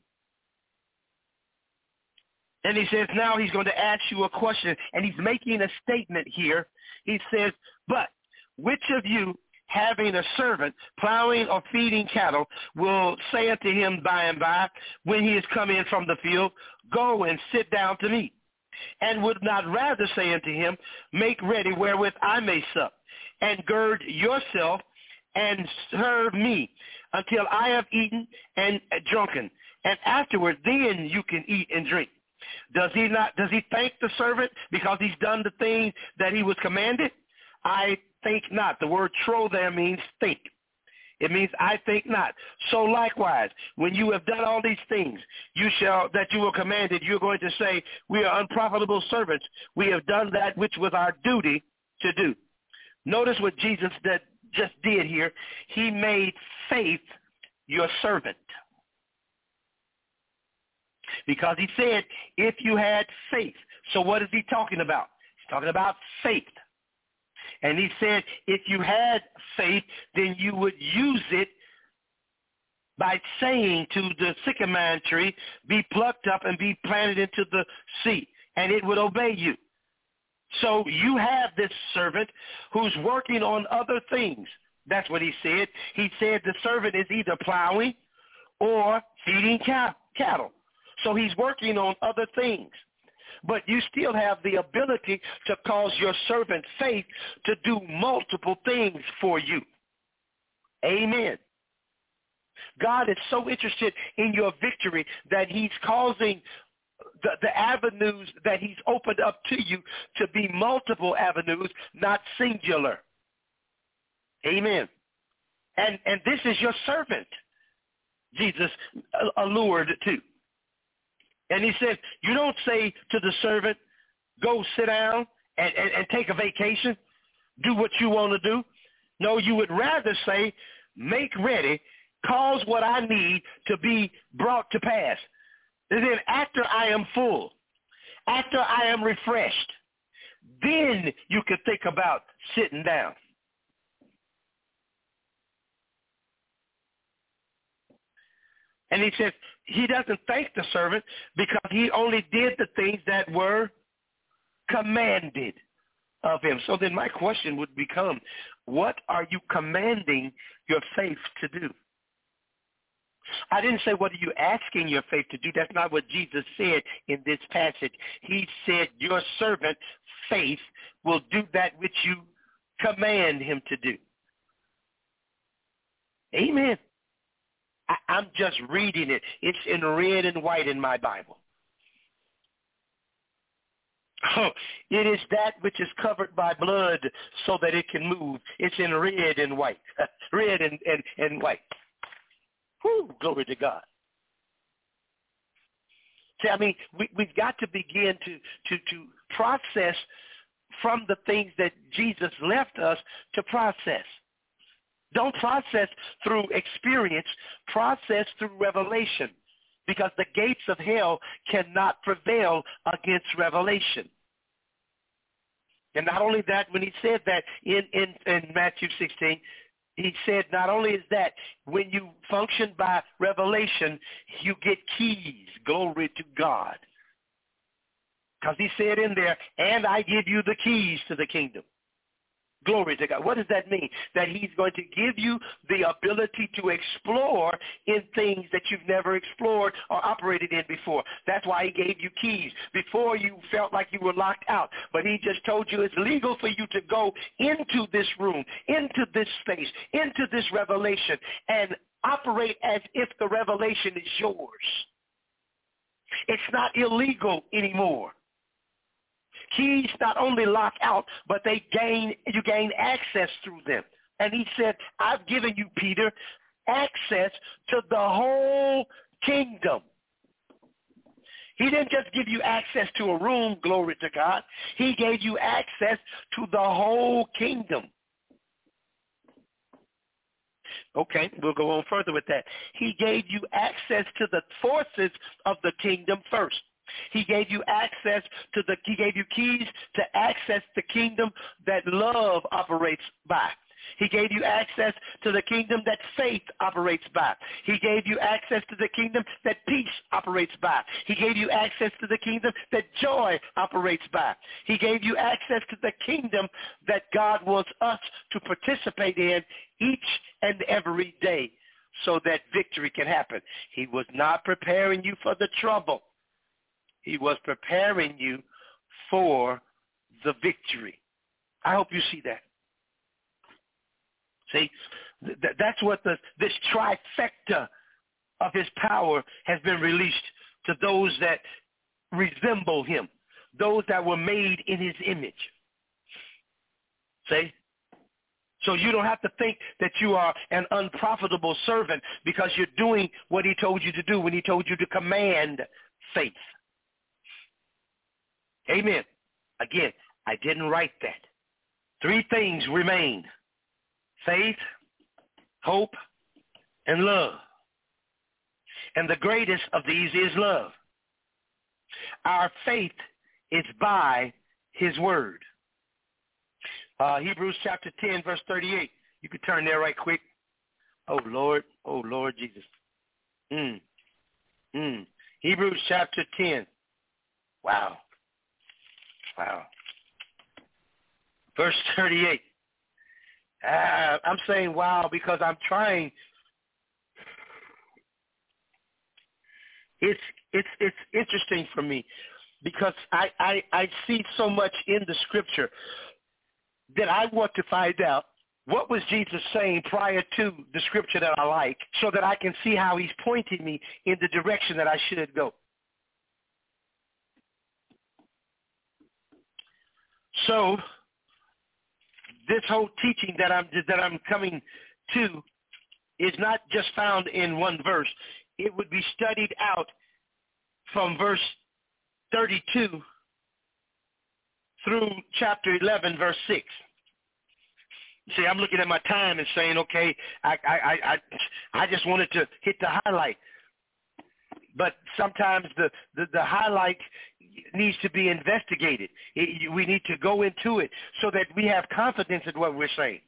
And he says now he's going to ask you a question, and he's making a statement here. He says, but which of you, having a servant plowing or feeding cattle, will say unto him by and by, when he is come in from the field, go and sit down to meat? And would not rather say unto him, make ready wherewith I may sup, and gird yourself and serve me until I have eaten and drunken, and afterward then you can eat and drink. Does he thank the servant because he's done the thing that he was commanded? I think not. The word tro there means think. It means I think not. So likewise, when you have done all these things, that you were commanded, you're going to say, we are unprofitable servants. We have done that which was our duty to do. Notice what Jesus just did here. He made faith your servant. Because he said, if you had faith. So what is he talking about? He's talking about faith. And he said, if you had faith, then you would use it by saying to the sycamore tree, be plucked up and be planted into the sea, and it would obey you. So you have this servant who's working on other things. That's what he said. He said the servant is either plowing or feeding cattle. So he's working on other things. But you still have the ability to cause your servant faith to do multiple things for you. Amen. God is so interested in your victory that he's causing the avenues that he's opened up to you to be multiple avenues, not singular. Amen. And this is your servant, Jesus allured to. And he said, you don't say to the servant, go sit down and take a vacation, do what you want to do. No, you would rather say, make ready, cause what I need to be brought to pass. And then after I am full, after I am refreshed, then you could think about sitting down. And he says he doesn't thank the servant because he only did the things that were commanded of him. So then my question would become, what are you commanding your faith to do? I didn't say what are you asking your faith to do. That's not what Jesus said in this passage. He said your servant, faith, will do that which you command him to do. Amen. I'm just reading it. It's in red and white in my Bible. Oh, it is that which is covered by blood so that it can move. It's in red and white. Red and white. Whew, glory to God. See, I mean, we've got to begin to process from the things that Jesus left us to process. Don't process through experience. Process through revelation, because the gates of hell cannot prevail against revelation. And not only that, when he said that in Matthew 16, he said not only is that, when you function by revelation, you get keys. Glory to God. Because he said in there, and I give you the keys to the kingdom. Glory to God. What does that mean? That he's going to give you the ability to explore in things that you've never explored or operated in before. That's why he gave you keys. Before, you felt like you were locked out, but he just told you it's legal for you to go into this room, into this space, into this revelation, and operate as if the revelation is yours. It's not illegal anymore. Keys not only lock out, but you gain access through them. And he said, I've given you, Peter, access to the whole kingdom. He didn't just give you access to a room, glory to God. He gave you access to the whole kingdom. Okay, we'll go on further with that. He gave you access to the forces of the kingdom first. He gave you access he gave you keys to access the kingdom that love operates by. He gave you access to the kingdom that faith operates by. He gave you access to the kingdom that peace operates by. He gave you access to the kingdom that joy operates by. He gave you access to the kingdom that God wants us to participate in each and every day so that victory can happen. He was not preparing you for the trouble. He was preparing you for the victory. I hope you see that. See, that's what this trifecta of his power has been released to those that resemble him, those that were made in his image. See? So you don't have to think that you are an unprofitable servant because you're doing what he told you to do when he told you to command faith. Amen. Again, I didn't write that. 3 things remain: faith, hope, and love. And the greatest of these is love. Our faith is by his word. Hebrews chapter 10, verse 38. You could turn there right quick. Oh, Lord Jesus. Hebrews chapter 10. Wow. Verse 38. I'm saying wow because I'm trying. It's interesting for me because I see so much in the scripture that I want to find out what was Jesus saying prior to the scripture that I like so that I can see how he's pointing me in the direction that I should go. So this whole teaching that I'm coming to is not just found in one verse. It would be studied out from verse 32 through chapter 11, verse 6. See, I'm looking at my time and saying, okay, I just wanted to hit the highlight. But sometimes the highlight needs to be investigated. We need to go into it so that we have confidence in what we're saying.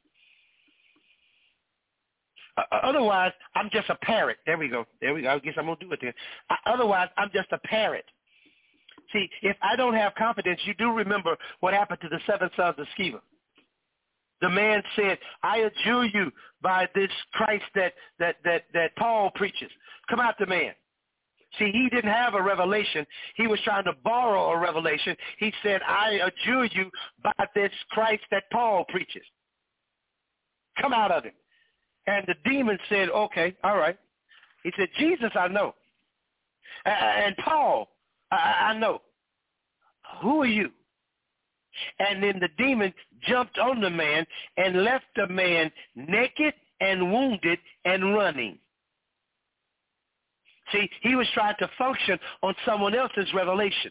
Otherwise, I'm just a parrot. There we go. I guess I'm going to do it then. Otherwise, I'm just a parrot. See, if I don't have confidence, you do remember what happened to the 7 sons of Sceva. The man said, I adjure you by this Christ that Paul preaches. Come out the man. See, he didn't have a revelation. He was trying to borrow a revelation. He said, I adjure you by this Christ that Paul preaches. Come out of him. And the demon said, okay, all right. He said, Jesus, I know. And Paul, I know. Who are you? And then the demon jumped on the man and left the man naked and wounded and running. See, he was trying to function on someone else's revelation.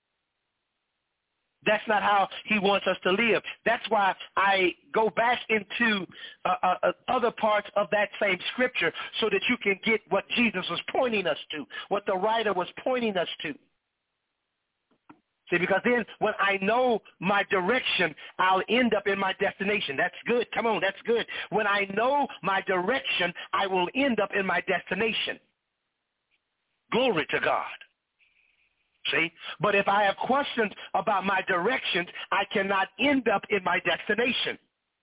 That's not how he wants us to live. That's why I go back into other parts of that same scripture so that you can get what Jesus was pointing us to, what the writer was pointing us to. See, because then when I know my direction, I'll end up in my destination. That's good. Come on, that's good. When I know my direction, I will end up in my destination. Glory to God. See? But if I have questions about my directions, I cannot end up in my destination.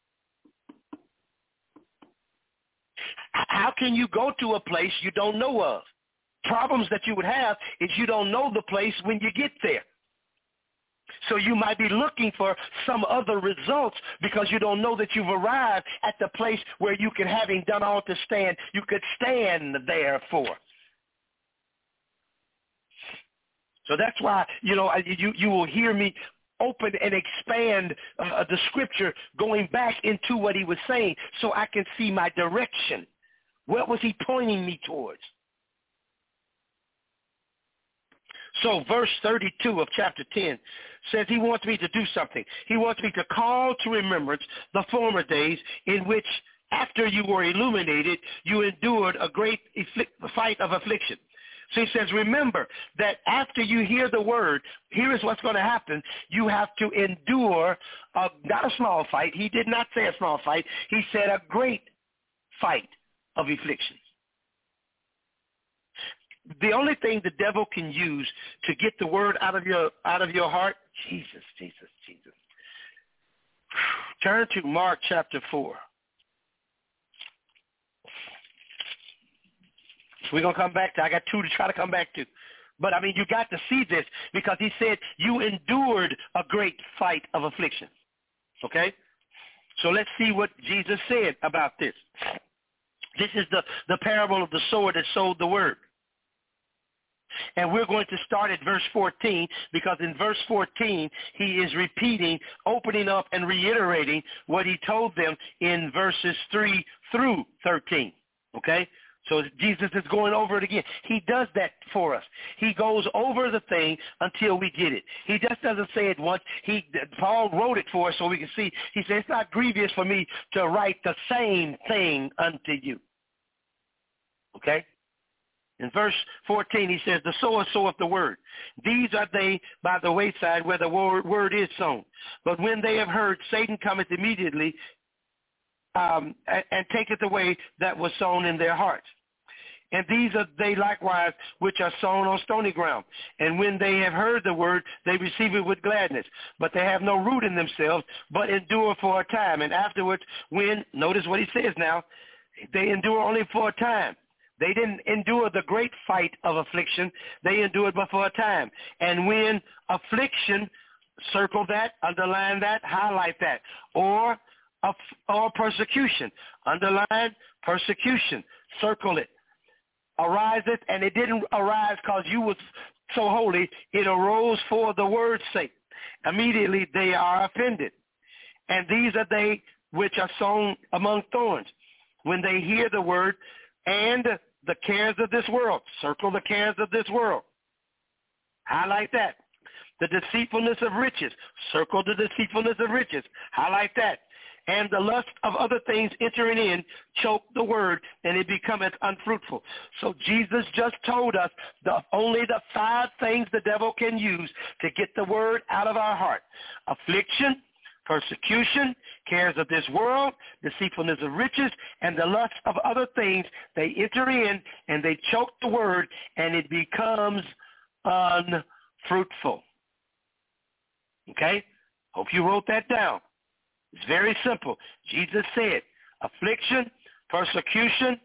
How can you go to a place you don't know of? Problems that you would have is you don't know the place when you get there. So you might be looking for some other results because you don't know that you've arrived at the place where you can, having done all to stand, you could stand there for. So that's why, you will hear me open and expand the scripture going back into what he was saying so I can see my direction. What was he pointing me towards? So verse 32 of chapter 10 says he wants me to do something. He wants me to call to remembrance the former days in which, after you were illuminated, you endured a great fight of affliction. So he says, remember that after you hear the word, here is what's going to happen. You have to endure not a small fight. He did not say a small fight. He said a great fight of affliction. The only thing the devil can use to get the word out of your heart, Jesus. Turn to Mark chapter 4. We're going to come back to, I got 2 to try to come back to. But, you got to see this because he said you endured a great fight of affliction. Okay? So let's see what Jesus said about this. This is the parable of the sower that sowed the word. And we're going to start at verse 14 because in verse 14, he is repeating, opening up and reiterating what he told them in verses 3 through 13. Okay? So Jesus is going over it again. He does that for us. He goes over the thing until we get it. He just doesn't say it once. Paul wrote it for us so we can see. He said, it's not grievous for me to write the same thing unto you. Okay? In verse 14, he says, the sower soweth the word. These are they by the wayside where the word is sown. But when they have heard, Satan cometh immediately and taketh away that was sown in their hearts. And these are they likewise which are sown on stony ground. And when they have heard the word, they receive it with gladness. But they have no root in themselves, but endure for a time. And afterwards, notice what he says now, they endure only for a time. They didn't endure the great fight of affliction. They endured but for a time. And when affliction, circle that, underline that, highlight that, or persecution, underline persecution, circle it, ariseth, and it didn't arise because you was so holy, it arose for the word's sake. Immediately they are offended. And these are they which are sown among thorns. When they hear the word and the cares of this world, circle the cares of this world, highlight that. The deceitfulness of riches, circle the deceitfulness of riches, highlight that. And the lust of other things entering in choke the word, and it becometh unfruitful. So Jesus just told us only the 5 things the devil can use to get the word out of our heart. Affliction, persecution, cares of this world, deceitfulness of riches, and the lust of other things. They enter in, and they choke the word, and it becomes unfruitful. Okay? Hope you wrote that down. It's very simple. Jesus said, affliction, persecution,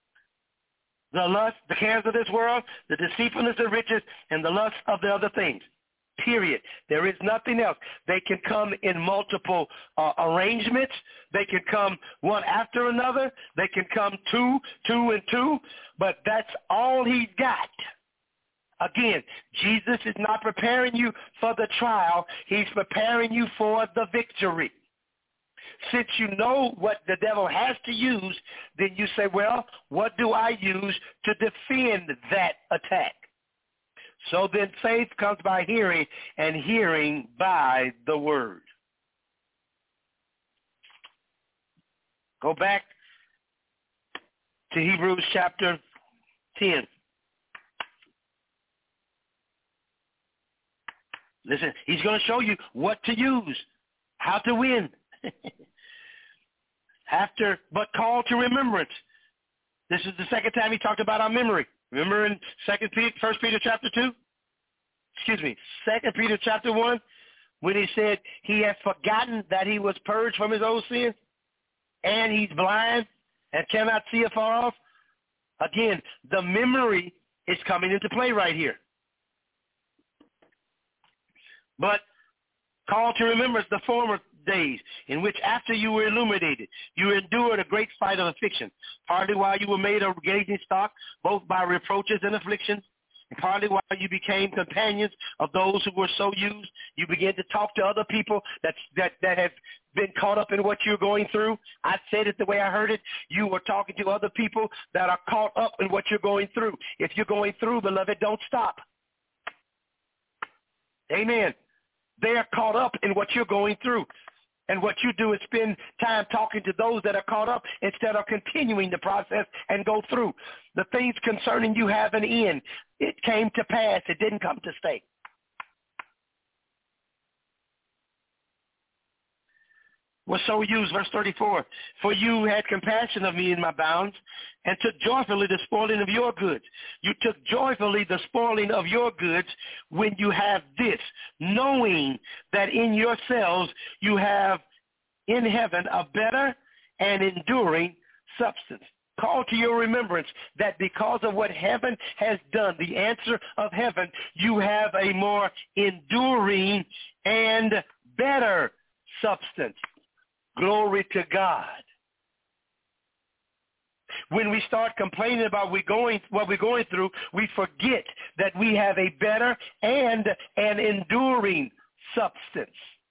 the lust, the cares of this world, the deceitfulness of riches, and the lust of the other things. Period. There is nothing else. They can come in multiple arrangements. They can come one after another. They can come two and two, but that's all he's got. Again, Jesus is not preparing you for the trial. He's preparing you for the victory. Since you know what the devil has to use, then you say, well, what do I use to defend that attack? So then faith comes by hearing, and hearing by the word. Go back to Hebrews chapter 10. Listen, he's going to show you what to use, how to win. But call to remembrance. This is the second time he talked about our memory. Remember in 1 Peter chapter 2? 2 Peter chapter 1, when he said he has forgotten that he was purged from his old sins, and he's blind and cannot see afar off. Again, the memory is coming into play right here. But call to remembrance the former days in which after you were illuminated, you endured a great fight of affliction, partly while you were made a gazing stock, both by reproaches and afflictions, and partly while you became companions of those who were so used. You began to talk to other people that have been caught up in what you're going through. I said it the way I heard it. You were talking to other people that are caught up in what you're going through. If you're going through, beloved, don't stop. Amen. They are caught up in what you're going through. And what you do is spend time talking to those that are caught up instead of continuing the process and go through. The things concerning you have an end. It came to pass. It didn't come to stay. Was so used, verse 34, for you had compassion of me in my bounds, and took joyfully the spoiling of your goods. You took joyfully the spoiling of your goods when you have this, knowing that in yourselves you have in heaven a better and enduring substance. Call to your remembrance that because of what heaven has done, the answer of heaven, you have a more enduring and better substance. Glory to God. When we start complaining about what we're going through, we forget that we have a better and an enduring substance.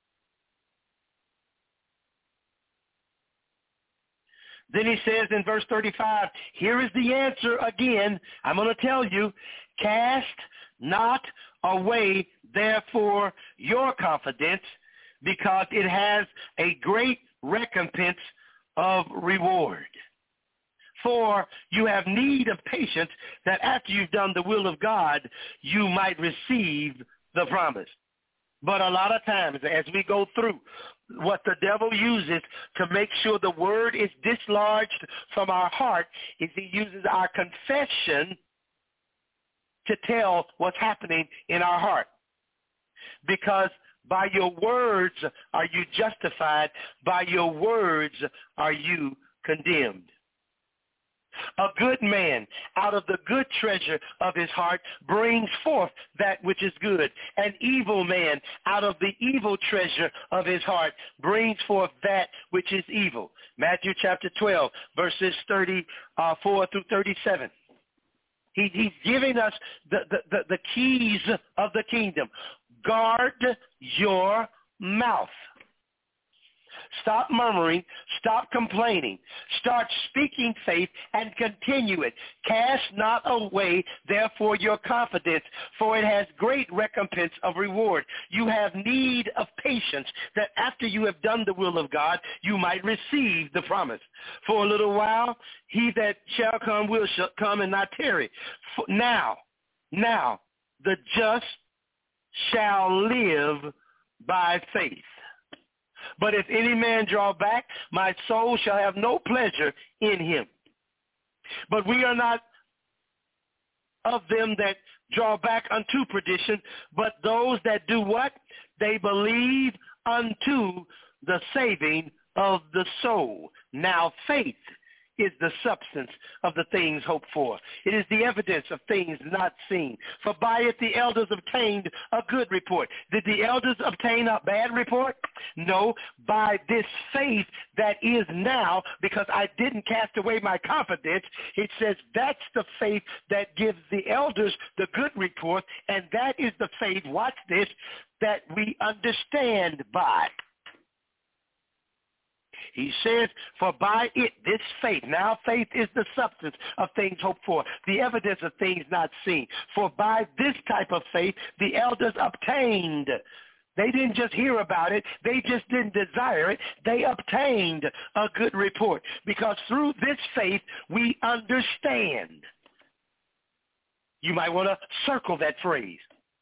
Then he says in verse 35, here is the answer again. I'm going to tell you, cast not away, therefore, your confidence, because it has a great recompense of reward. For you have need of patience, that after you've done the will of God, you might receive the promise. But a lot of times as we go through, what the devil uses to make sure the word is dislodged from our heart is he uses our confession to tell what's happening in our heart. Because by your words are you justified, by your words are you condemned. A good man out of the good treasure of his heart brings forth that which is good. An evil man out of the evil treasure of his heart brings forth that which is evil. Matthew chapter 12, verses 34 through 37. He's giving us the keys of the kingdom. Guard your mouth. Stop murmuring. Stop complaining. Start speaking faith and continue it. Cast not away, therefore, your confidence, for it has great recompense of reward. You have need of patience, that after you have done the will of God, you might receive the promise. For a little while, he that shall come will come and not tarry. Now, the just shall live by faith. But if any man draw back, my soul shall have no pleasure in him. But we are not of them that draw back unto perdition, but those that do what? They believe unto the saving of the soul. Now faith is the substance of the things hoped for. It is the evidence of things not seen. For by it the elders obtained a good report. Did the elders obtain a bad report? No, by this faith that is now, because I didn't cast away my confidence, it says that's the faith that gives the elders the good report, and that is the faith, watch this, that we understand by. He says, for by it, this faith, now faith is the substance of things hoped for, the evidence of things not seen. For by this type of faith, the elders obtained. They didn't just hear about it. They just didn't desire it. They obtained a good report. Because through this faith, we understand. You might want to circle that phrase.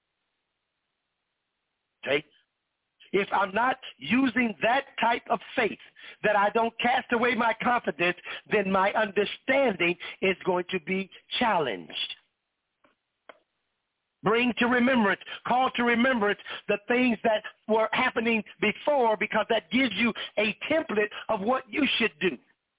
Okay? If I'm not using that type of faith, that I don't cast away my confidence, then my understanding is going to be challenged. Bring to remembrance, call to remembrance the things that were happening before, because that gives you a template of what you should do.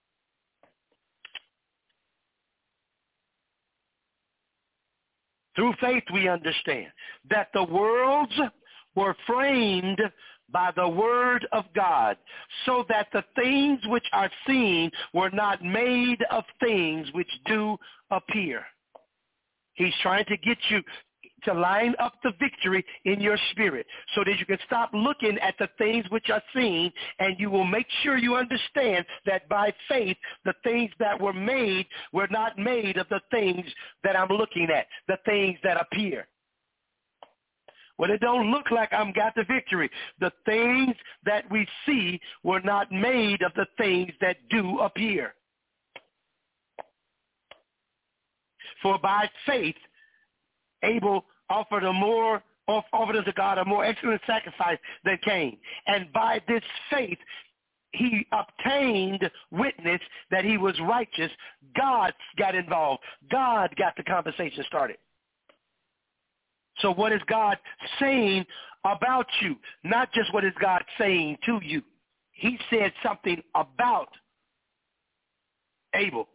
Through faith we understand that the worlds were framed by the word of God, so that the things which are seen were not made of things which do appear. He's trying to get you to line up the victory in your spirit so that you can stop looking at the things which are seen, and you will make sure you understand that by faith the things that were made were not made of the things that I'm looking at, the things that appear. Well, it don't look like I'm got the victory. The things that we see were not made of the things that do appear. For by faith, Abel offered unto God a more excellent sacrifice than Cain. And by this faith, he obtained witness that he was righteous. God got involved. God got the conversation started. So what is God saying about you? Not just what is God saying to you. He said something about Abel.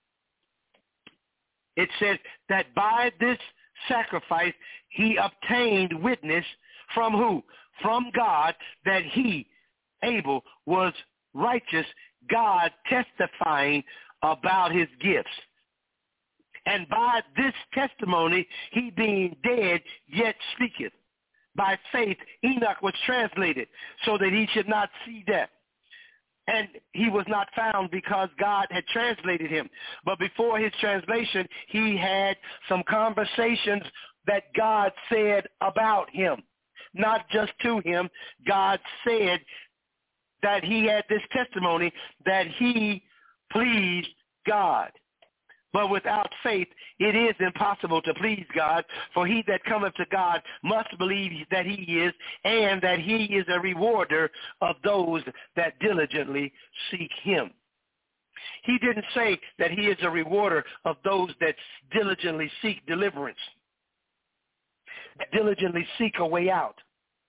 It says that by this sacrifice he obtained witness from who? From God, that he, Abel, was righteous, God testifying about his gifts. And by this testimony, he being dead yet speaketh. By faith, Enoch was translated so that he should not see death. And he was not found because God had translated him. But before his translation, he had some conversations that God said about him. Not just to him. God said that he had this testimony that he pleased God. But without faith, it is impossible to please God, for he that cometh to God must believe that he is, and that he is a rewarder of those that diligently seek him. He didn't say that he is a rewarder of those that diligently seek deliverance, that diligently seek a way out.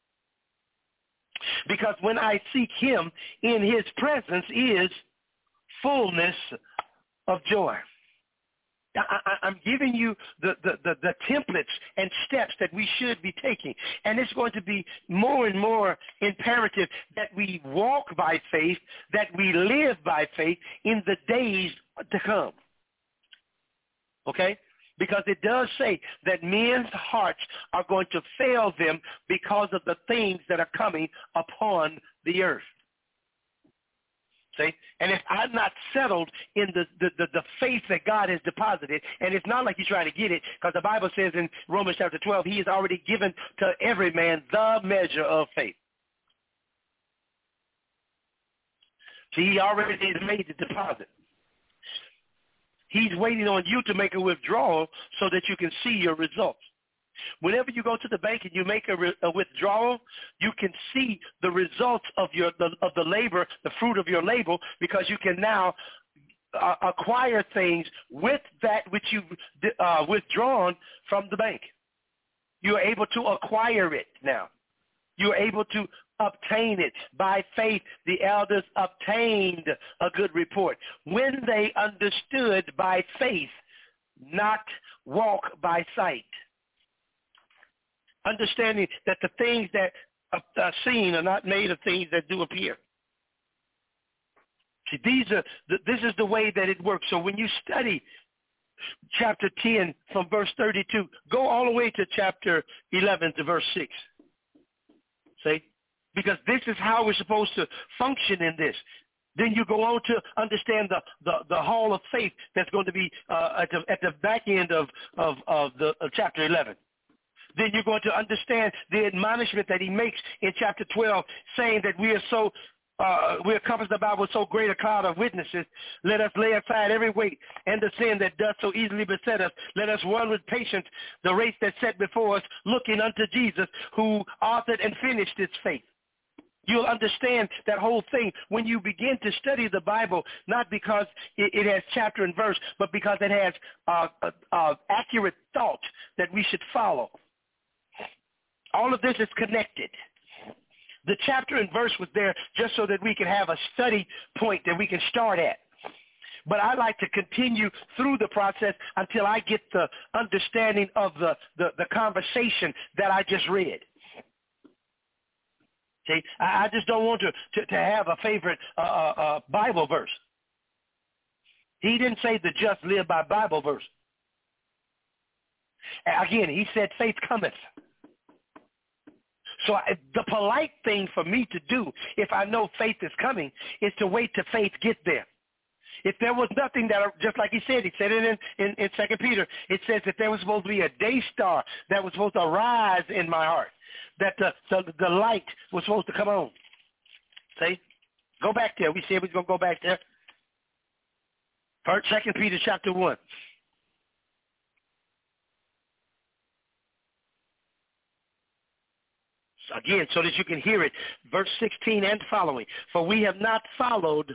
Because when I seek him, in his presence is fullness of joy. I'm giving you the templates and steps that we should be taking. And it's going to be more and more imperative that we walk by faith, that we live by faith in the days to come. Okay? Because it does say that men's hearts are going to fail them because of the things that are coming upon the earth. See? And if I'm not settled in the faith that God has deposited, and it's not like he's trying to get it, because the Bible says in Romans chapter 12, he has already given to every man the measure of faith. See, he already has made the deposit. He's waiting on you to make a withdrawal so that you can see your results. Whenever you go to the bank and you make a withdrawal, you can see the results of the labor, the fruit of your labor, because you can now acquire things with that which you've withdrawn from the bank. You're able to acquire it now. You're able to obtain it. By faith, the elders obtained a good report when they understood by faith, not walk by sight. Understanding that the things that are seen are not made of things that do appear. See, this is the way that it works. So when you study chapter 10 from verse 32, go all the way to chapter 11 to verse 6. See? Because this is how we're supposed to function in this. Then you go on to understand the hall of faith that's going to be at the back end of chapter 11. Then you're going to understand the admonishment that he makes in chapter 12, saying that we are compassed about with so great a cloud of witnesses. Let us lay aside every weight and the sin that doth so easily beset us. Let us run with patience the race that's set before us, looking unto Jesus, who authored and finished its faith. You'll understand that whole thing when you begin to study the Bible, not because it has chapter and verse, but because it has accurate thought that we should follow. All of this is connected. The chapter and verse was there just so that we can have a study point that we can start at. But I like to continue through the process until I get the understanding of the conversation that I just read. See, I just don't want to have a favorite Bible verse. He didn't say the just live by Bible verse. Again, he said faith cometh. So the polite thing for me to do, if I know faith is coming, is to wait till faith get there. If there was nothing that, just like he said it in 2 Peter, it says that there was supposed to be a day star that was supposed to arise in my heart, that the light was supposed to come on. See? Go back there. We said we were going to go back there. 2 Peter chapter 1. Again, so that you can hear it, verse 16 and following. For we have not followed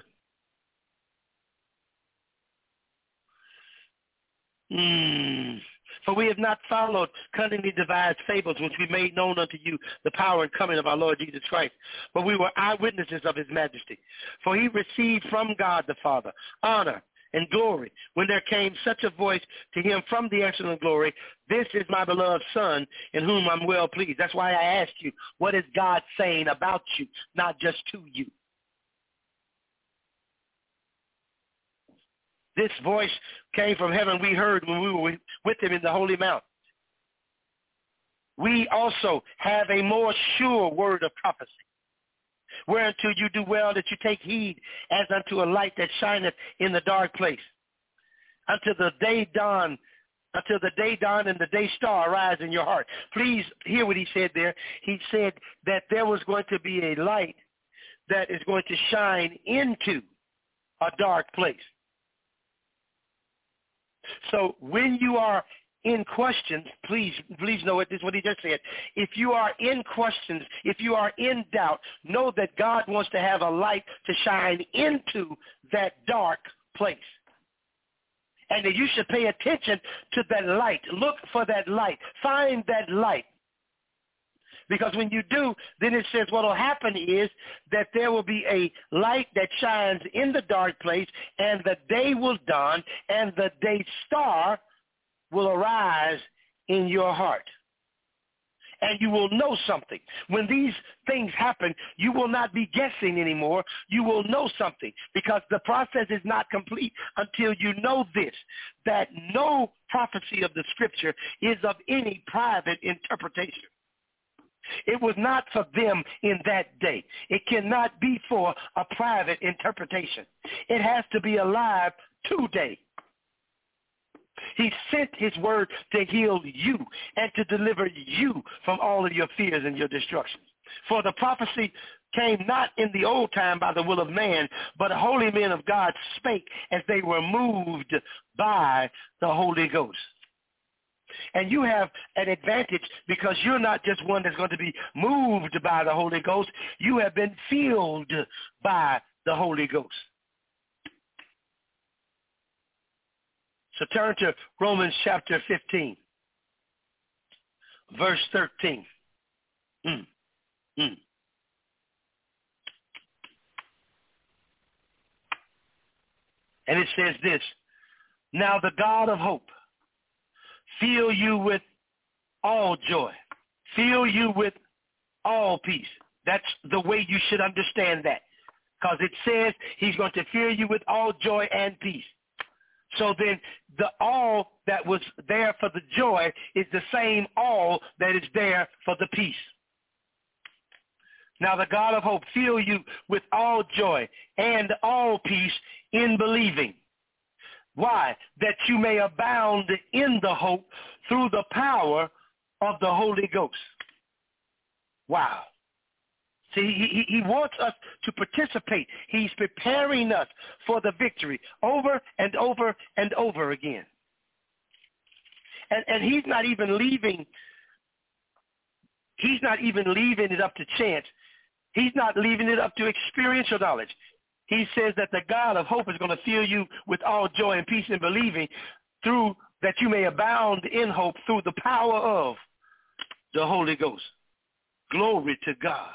cunningly devised fables, which we made known unto you the power and coming of our Lord Jesus Christ. But we were eyewitnesses of his majesty. For he received from God the Father honor and glory when there came such a voice to him from the excellent glory, this is my beloved Son, in whom I'm well pleased. That's why I asked you, what is God saying about you, not just to you? This voice came from heaven we heard when we were with him in the holy mount. We also have a more sure word of prophecy, whereunto you do well that you take heed as unto a light that shineth in the dark place, until the day dawn and the day star arise in your heart. Please hear what he said there. He said that there was going to be a light that is going to shine into a dark place. So when you are in questions, please know it. This is what he just said. If you are in questions, if you are in doubt, know that God wants to have a light to shine into that dark place. And that you should pay attention to that light. Look for that light. Find that light. Because when you do, then it says what will happen is that there will be a light that shines in the dark place, and the day will dawn, and the day star will arise in your heart. And you will know something. When these things happen, you will not be guessing anymore. You will know something, because the process is not complete until you know this, that no prophecy of the scripture is of any private interpretation. It was not for them in that day. It cannot be for a private interpretation. It has to be alive today. He sent his word to heal you and to deliver you from all of your fears and your destructions. For the prophecy came not in the old time by the will of man, but holy men of God spake as they were moved by the Holy Ghost. And you have an advantage because you're not just one that's going to be moved by the Holy Ghost. You have been filled by the Holy Ghost. So turn to Romans chapter 15, verse 13. And it says this: now the God of hope fill you with all joy, fill you with all peace. That's the way you should understand that, because it says he's going to fill you with all joy and peace. So then the all that was there for the joy is the same all that is there for the peace. Now the God of hope fill you with all joy and all peace in believing. Why? That you may abound in the hope through the power of the Holy Ghost. Wow. See, he wants us to participate. He's preparing us for the victory over and over and over again. And he's not even leaving it up to chance. He's not leaving it up to experiential knowledge. He says that the God of hope is going to fill you with all joy and peace in believing, through that you may abound in hope through the power of the Holy Ghost. Glory to God.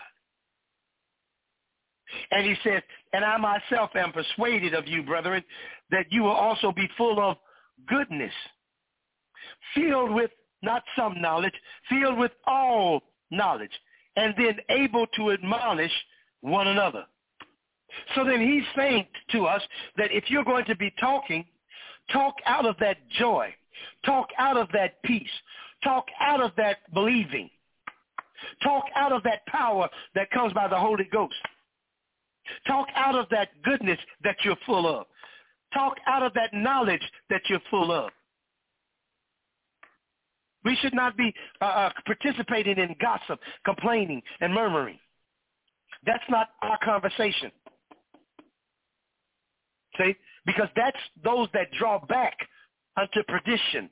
And he says, and I myself am persuaded of you, brethren, that you will also be full of goodness, filled with not some knowledge, filled with all knowledge, and then able to admonish one another. So then he's saying to us that if you're going to be talking, talk out of that joy, talk out of that peace, talk out of that believing, talk out of that power that comes by the Holy Ghost. Talk out of that goodness that you're full of. Talk out of that knowledge that you're full of. We should not be participating in gossip, complaining, and murmuring. That's not our conversation. See? Because that's those that draw back unto perdition.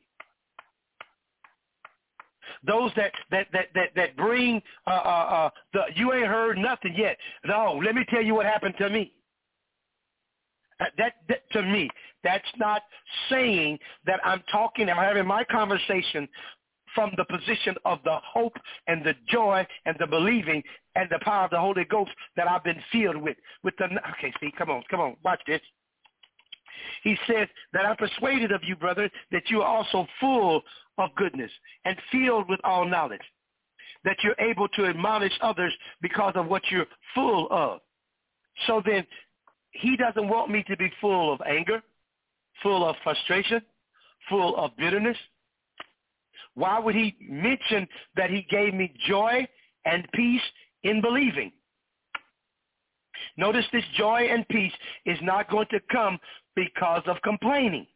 Those that bring you ain't heard nothing yet. No, let me tell you what happened to me. That to me, that's not saying that I'm having my conversation from the position of the hope and the joy and the believing and the power of the Holy Ghost that I've been filled with. Okay, see, come on, watch this. He says that I'm persuaded of you, brother, that you are also full of goodness and filled with all knowledge, that you're able to admonish others because of what you're full of. So then he doesn't want me to be full of anger. full of frustration, full of bitterness? Why would he mention that he gave me joy and peace in believing? Notice this joy and peace is not going to come because of complaining.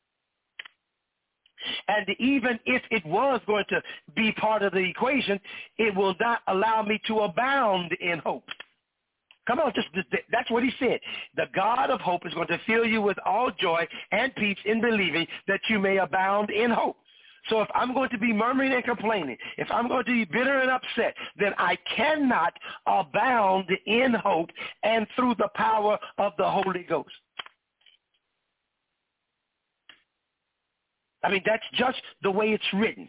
And even if it was going to be part of the equation, it will not allow me to abound in hope. Come on, that's what he said. The God of hope is going to fill you with all joy and peace in believing that you may abound in hope. So if I'm going to be murmuring and complaining, if I'm going to be bitter and upset, then I cannot abound in hope and through the power of the Holy Ghost. I mean, that's just the way it's written.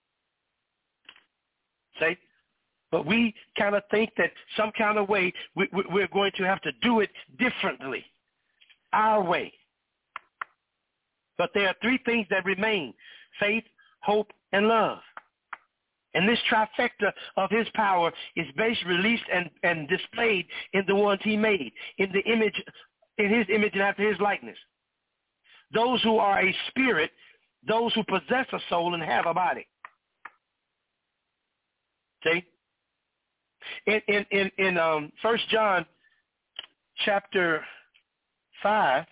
See? But we kind of think that some kind of way we're going to have to do it differently, our way. But there are three things that remain: faith, hope, and love. And this trifecta of his power is basically released and displayed in the ones he made, in his image and after his likeness. Those who are a spirit, those who possess a soul and have a body. See? In 1 John chapter 5,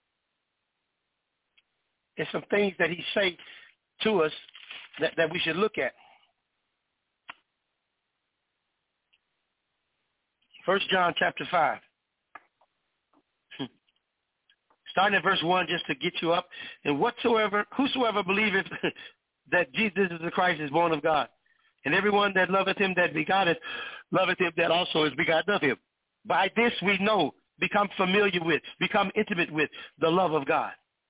there's some things that he says to us that we should look at. 1 John chapter 5. Starting at verse 1 just to get you up. And whosoever believeth that Jesus is the Christ is born of God. And everyone that loveth him that begotteth, loveth him that also is begotten of him. By this we know, become familiar with, become intimate with the love of God.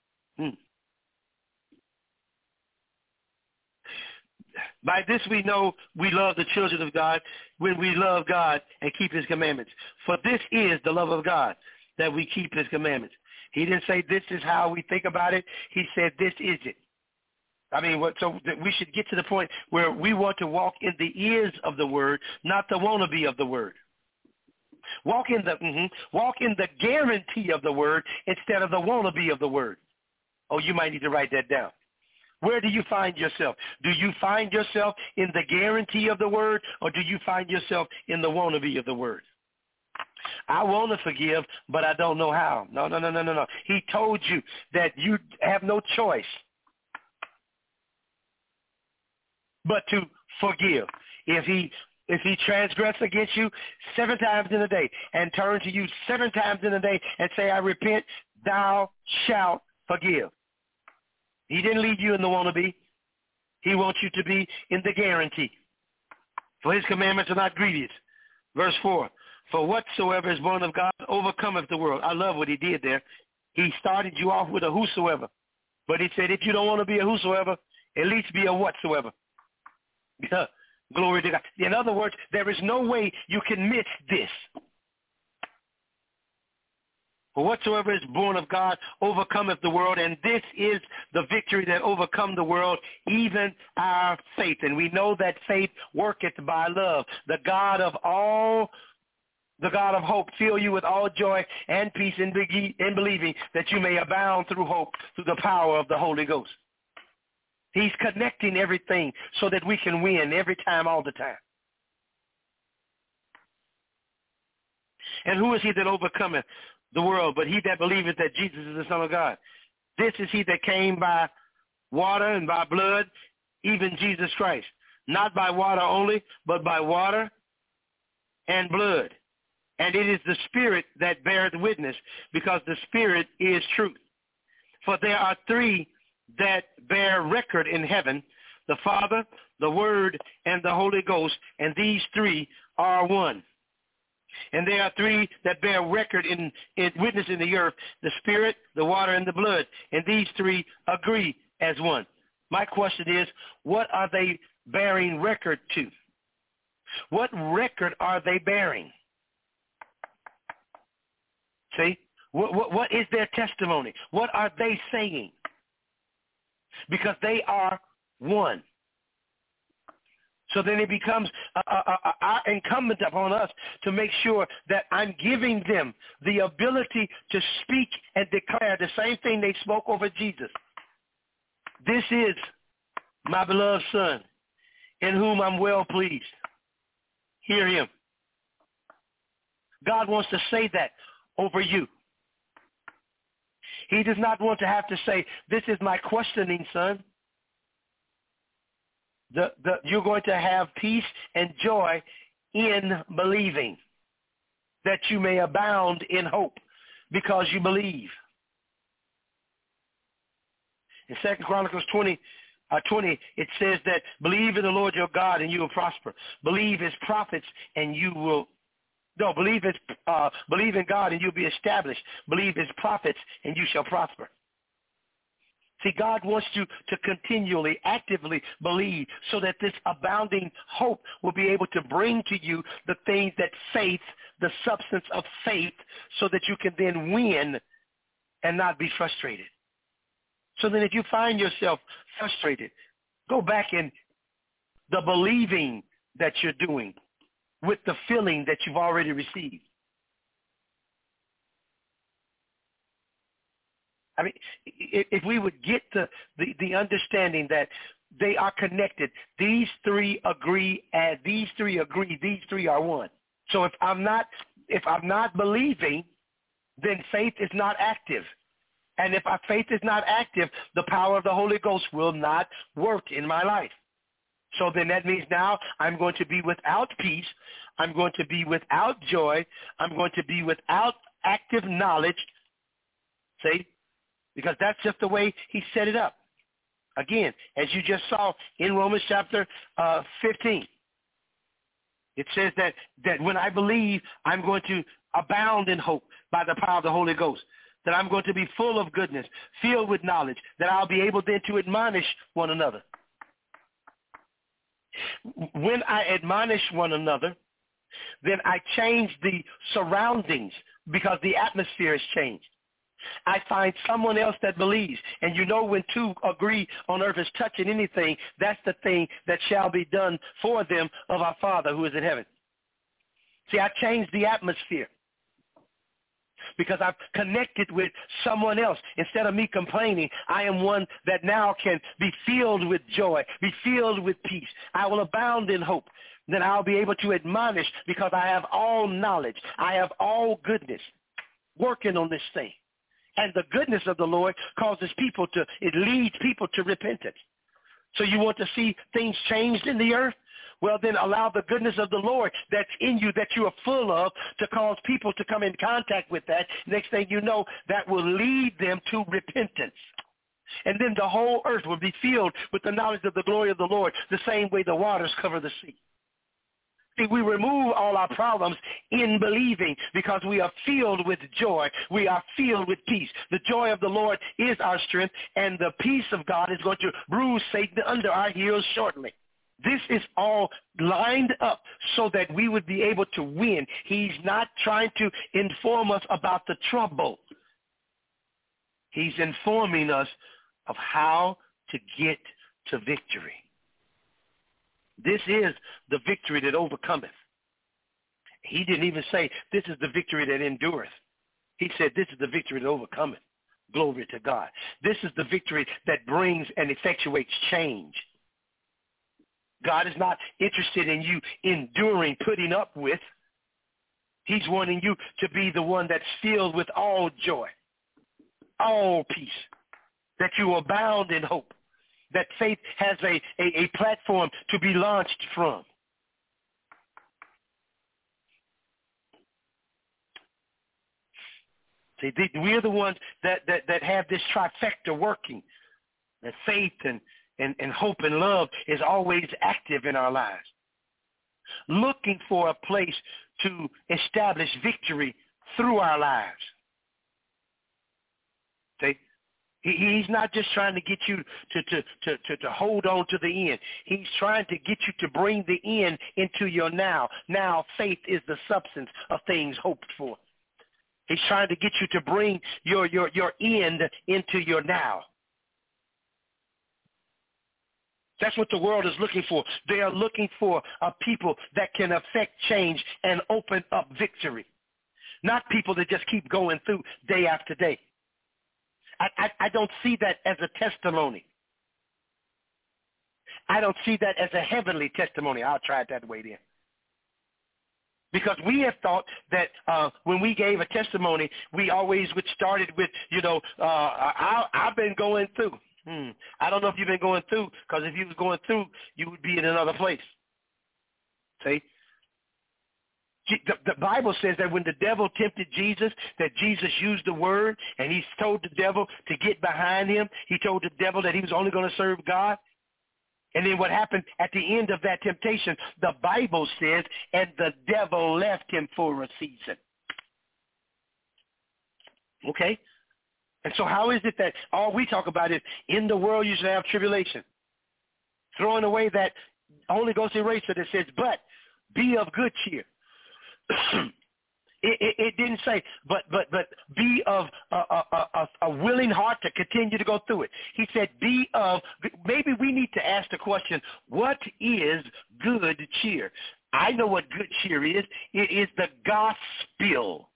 By this we know we love the children of God, when we love God and keep his commandments. For this is the love of God, that we keep his commandments. He didn't say this is how we think about it. He said this is it. I mean, so we should get to the point where we want to walk in the ears of the word, not the wannabe of the word. Walk in the guarantee of the word instead of the wannabe of the word. Oh, you might need to write that down. Where do you find yourself? Do you find yourself in the guarantee of the word, or do you find yourself in the wannabe of the word? I want to forgive, but I don't know how. No. He told you that you have no choice but to forgive. If he transgress against you 7 times in a day and turn to you 7 times in a day and say, I repent, thou shalt forgive. He didn't lead you in the wannabe. He wants you to be in the guarantee. For his commandments are not grievous. Verse 4, for whatsoever is born of God overcometh the world. I love what he did there. He started you off with a whosoever. But he said, if you don't want to be a whosoever, at least be a whatsoever. Glory to God. In other words, there is no way you can miss this. For whatsoever is born of God overcometh the world, and this is the victory that overcome the world, even our faith. And we know that faith worketh by love. The God of hope fill you with all joy and peace in believing, that you may abound through hope, through the power of the Holy Ghost. He's connecting everything so that we can win every time, all the time. And who is he that overcometh the world, but he that believeth that Jesus is the Son of God? This is he that came by water and by blood, even Jesus Christ. Not by water only, but by water and blood. And it is the Spirit that beareth witness, because the Spirit is truth. For there are 3 that bear record in heaven, the Father, the Word, and the Holy Ghost, and these 3 are one. And there are 3 that bear record in witness in the earth, the Spirit, the water, and the blood, and these 3 agree as one. My question is, what are they bearing record to? What record are they bearing? See? What is their testimony? What are they saying? Because they are one. So then it becomes incumbent upon us to make sure that I'm giving them the ability to speak and declare the same thing they spoke over Jesus. This is my beloved Son, in whom I'm well pleased. Hear him. God wants to say that over you. He does not want to have to say, this is my questioning son. You're going to have peace and joy in believing, that you may abound in hope because you believe. In 2 Chronicles 20, it says that believe in the Lord your God and you will prosper. Believe his prophets and you will, believe in God and you'll be established. Believe his prophets and you shall prosper. See, God wants you to continually, actively believe so that this abounding hope will be able to bring to you the things that faith, the substance of faith, so that you can then win and not be frustrated. So then if you find yourself frustrated, go back in the believing that you're doing with the feeling that you've already received. I mean, if we would get the understanding that they are connected, these three agree, these three are one. So if I'm not believing, then faith is not active. And if our faith is not active, the power of the Holy Ghost will not work in my life. So then that means now I'm going to be without peace. I'm going to be without joy. I'm going to be without active knowledge. See? Because that's just the way he set it up. Again, as you just saw in Romans chapter 15, it says that when I believe, I'm going to abound in hope by the power of the Holy Ghost, that I'm going to be full of goodness, filled with knowledge, that I'll be able then to admonish one another. When I admonish one another, then I change the surroundings because the atmosphere has changed. I find someone else that believes. And you know when two agree on earth is touching anything, that's the thing that shall be done for them of our Father who is in heaven. See, I changed the atmosphere because I've connected with someone else. Instead of me complaining, I am one that now can be filled with joy, be filled with peace. I will abound in hope. Then I'll be able to admonish because I have all knowledge. I have all goodness working on this thing. And the goodness of the Lord causes it leads people to repentance. So you want to see things changed in the earth? Well, then allow the goodness of the Lord that's in you, that you are full of, to cause people to come in contact with that. Next thing you know, that will lead them to repentance. And then the whole earth will be filled with the knowledge of the glory of the Lord, the same way the waters cover the sea. See, we remove all our problems in believing because we are filled with joy. We are filled with peace. The joy of the Lord is our strength, and the peace of God is going to bruise Satan under our heels shortly. This is all lined up so that we would be able to win. He's not trying to inform us about the trouble. He's informing us of how to get to victory. This is the victory that overcometh. He didn't even say, this is the victory that endureth. He said, this is the victory that overcometh. Glory to God. This is the victory that brings and effectuates change. God is not interested in you enduring, putting up with. He's wanting you to be the one that's filled with all joy, all peace, that you abound in hope, that faith has a platform to be launched from. See, we're the ones that have this trifecta working, that faith and hope and love is always active in our lives, looking for a place to establish victory through our lives. See? He's not just trying to get you to hold on to the end. He's trying to get you to bring the end into your now. Now, faith is the substance of things hoped for. He's trying to get you to bring your end into your now. That's what the world is looking for. They are looking for a people that can affect change and open up victory, not people that just keep going through day after day. I don't see that as a testimony. I don't see that as a heavenly testimony. I'll try it that way then. Because we have thought that when we gave a testimony, we always would started with, I've been going through. I don't know if you've been going through, because if you was going through, you would be in another place. See? The Bible says that when the devil tempted Jesus, that Jesus used the word, and he told the devil to get behind him. He told the devil that he was only going to serve God. And then what happened at the end of that temptation, the Bible says, and the devil left him for a season. Okay? And so how is it that all we talk about is in the world you should have tribulation? Throwing away that Holy Ghost eraser that says, but be of good cheer. It didn't say, but be of a willing heart to continue to go through it. He said, maybe we need to ask the question, what is good cheer? I know what good cheer is. It is the gospel.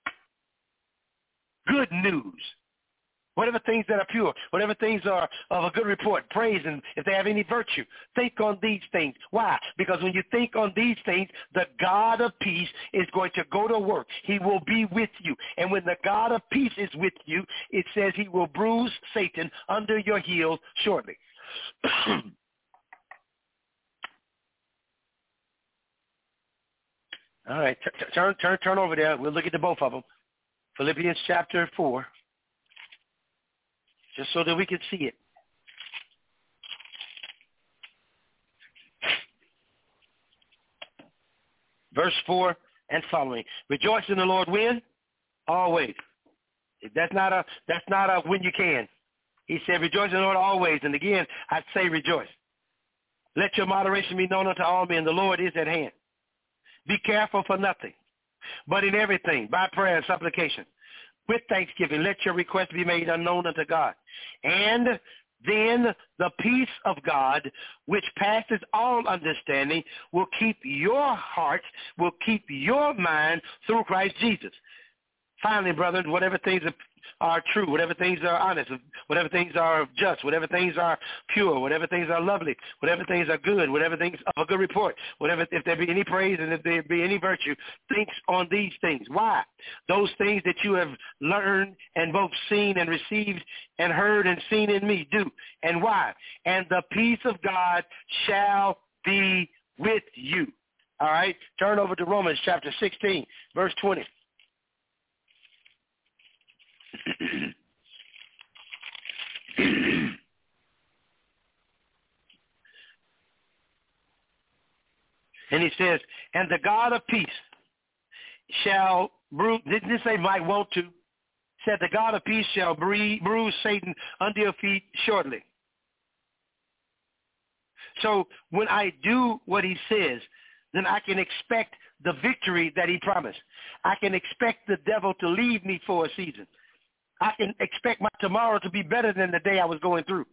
Good news. Whatever things that are pure, whatever things are of a good report, praise, and if they have any virtue, think on these things. Why? Because when you think on these things, the God of peace is going to go to work. He will be with you. And when the God of peace is with you, it says he will bruise Satan under your heels shortly. All right, turn over there. We'll look at the both of them. Philippians chapter 4. Just so that we can see it. Verse 4 and following. Rejoice in the Lord when? Always. That's not a when you can. He said, rejoice in the Lord always. And again, I say rejoice. Let your moderation be known unto all men. The Lord is at hand. Be careful for nothing, but in everything, by prayer and supplication. With thanksgiving, let your request be made unknown unto God. And then the peace of God, which passes all understanding, will keep your heart, will keep your mind through Christ Jesus. Finally, brethren, whatever things are true, whatever things are honest, whatever things are just, whatever things are pure, whatever things are lovely, whatever things are good, whatever things of a good report, if there be any praise and if there be any virtue, think on these things. Why? Those things that you have learned and both seen and received and heard and seen in me, do. And why? And the peace of God shall be with you. All right? Turn over to Romans chapter 16, verse 20. And he says, and the God of peace shall bruise, didn't it say might want to? Said the God of peace shall bruise Satan under your feet shortly. So when I do what he says, then I can expect the victory that he promised. I can expect the devil to leave me for a season. I can expect my tomorrow to be better than the day I was going through.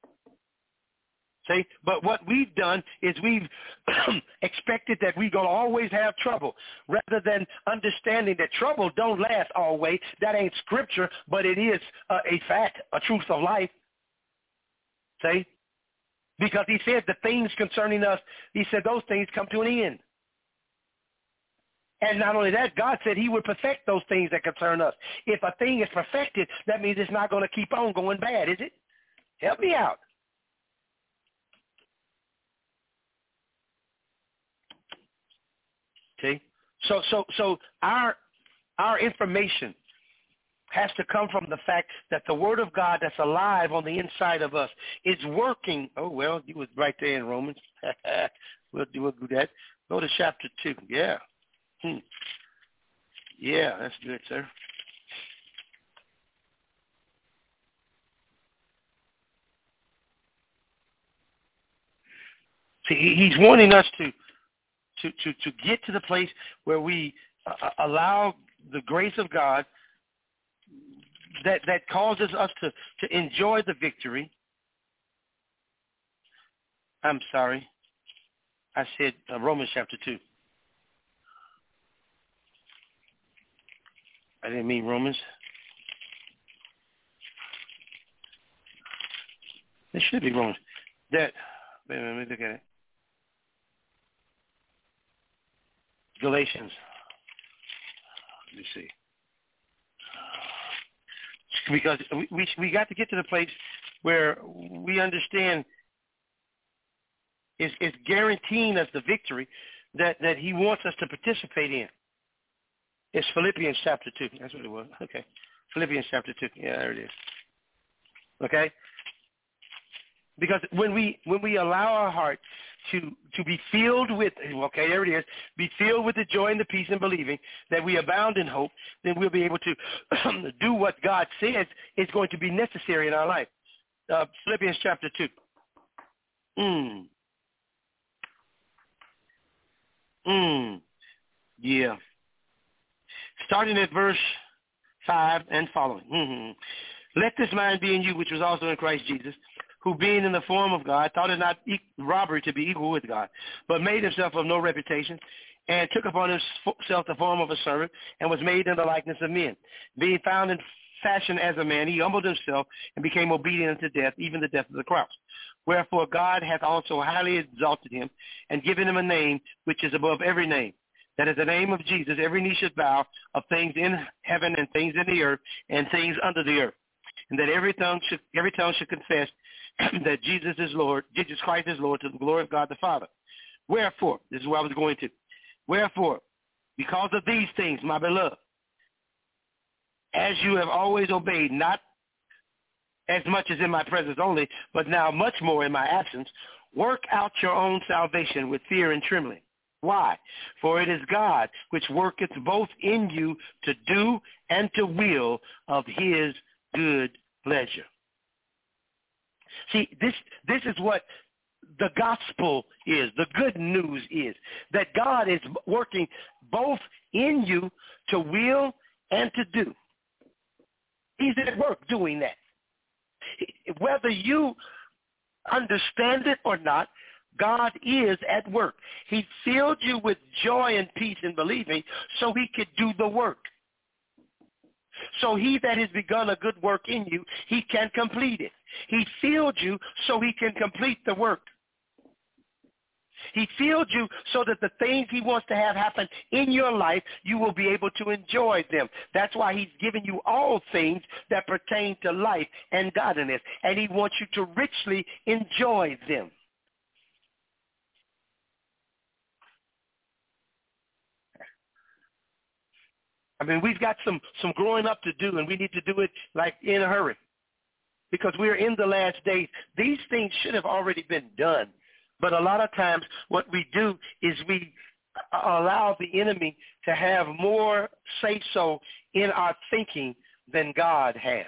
See? But what we've done is we've expected that we're going to always have trouble, rather than understanding that trouble don't last always. That ain't scripture, but it is a fact, a truth of life. See? Because he said the things concerning us, he said those things come to an end. And not only that, God said he would perfect those things that concern us. If a thing is perfected, that means it's not going to keep on going bad, is it? Help me out. See? So our information has to come from the fact that the word of God that's alive on the inside of us is working. Oh, well, you was right there in Romans. We'll do that. Go to chapter 2. Yeah. Yeah, that's good, sir. See, he's wanting us to get to the place where we allow the grace of God that causes us to enjoy the victory, I'm sorry. I said Romans chapter 2. I didn't mean Romans. It should be Romans. Wait a minute, let me look at it. Galatians. Let me see. Because we got to get to the place where we understand it's guaranteeing us the victory that he wants us to participate in. It's Philippians chapter 2. That's what it was. Okay. Philippians chapter 2. Yeah, there it is. Okay? Because when we allow our heart to be filled with, okay, there it is, be filled with the joy and the peace and believing that we abound in hope, then we'll be able to do what God says is going to be necessary in our life. Philippians chapter 2. Yeah. Starting at verse 5 and following. Let this mind be in you, which was also in Christ Jesus, who being in the form of God, thought it not robbery to be equal with God, but made himself of no reputation, and took upon himself the form of a servant, and was made in the likeness of men. Being found in fashion as a man, he humbled himself, and became obedient unto death, even the death of the cross. Wherefore God hath also highly exalted him, and given him a name which is above every name, that at the name of Jesus every knee should bow, of things in heaven and things in the earth and things under the earth, and that every tongue should confess that Jesus is Lord, Jesus Christ is Lord, to the glory of God the Father. Wherefore, this is where I was going to. Wherefore, because of these things, my beloved, as you have always obeyed, not as much as in my presence only, but now much more in my absence, work out your own salvation with fear and trembling. Why? For it is God which worketh both in you to do and to will of his good pleasure. See, this is what the gospel is, the good news is, that God is working both in you to will and to do. He's at work doing that. Whether you understand it or not, God is at work. He filled you with joy and peace in believing so he could do the work. So he that has begun a good work in you, he can complete it. He filled you so he can complete the work. He filled you so that the things he wants to have happen in your life, you will be able to enjoy them. That's why he's given you all things that pertain to life and godliness, and he wants you to richly enjoy them. I mean, we've got some growing up to do, and we need to do it like in a hurry because we're in the last days. These things should have already been done. But a lot of times what we do is we allow the enemy to have more say-so in our thinking than God has.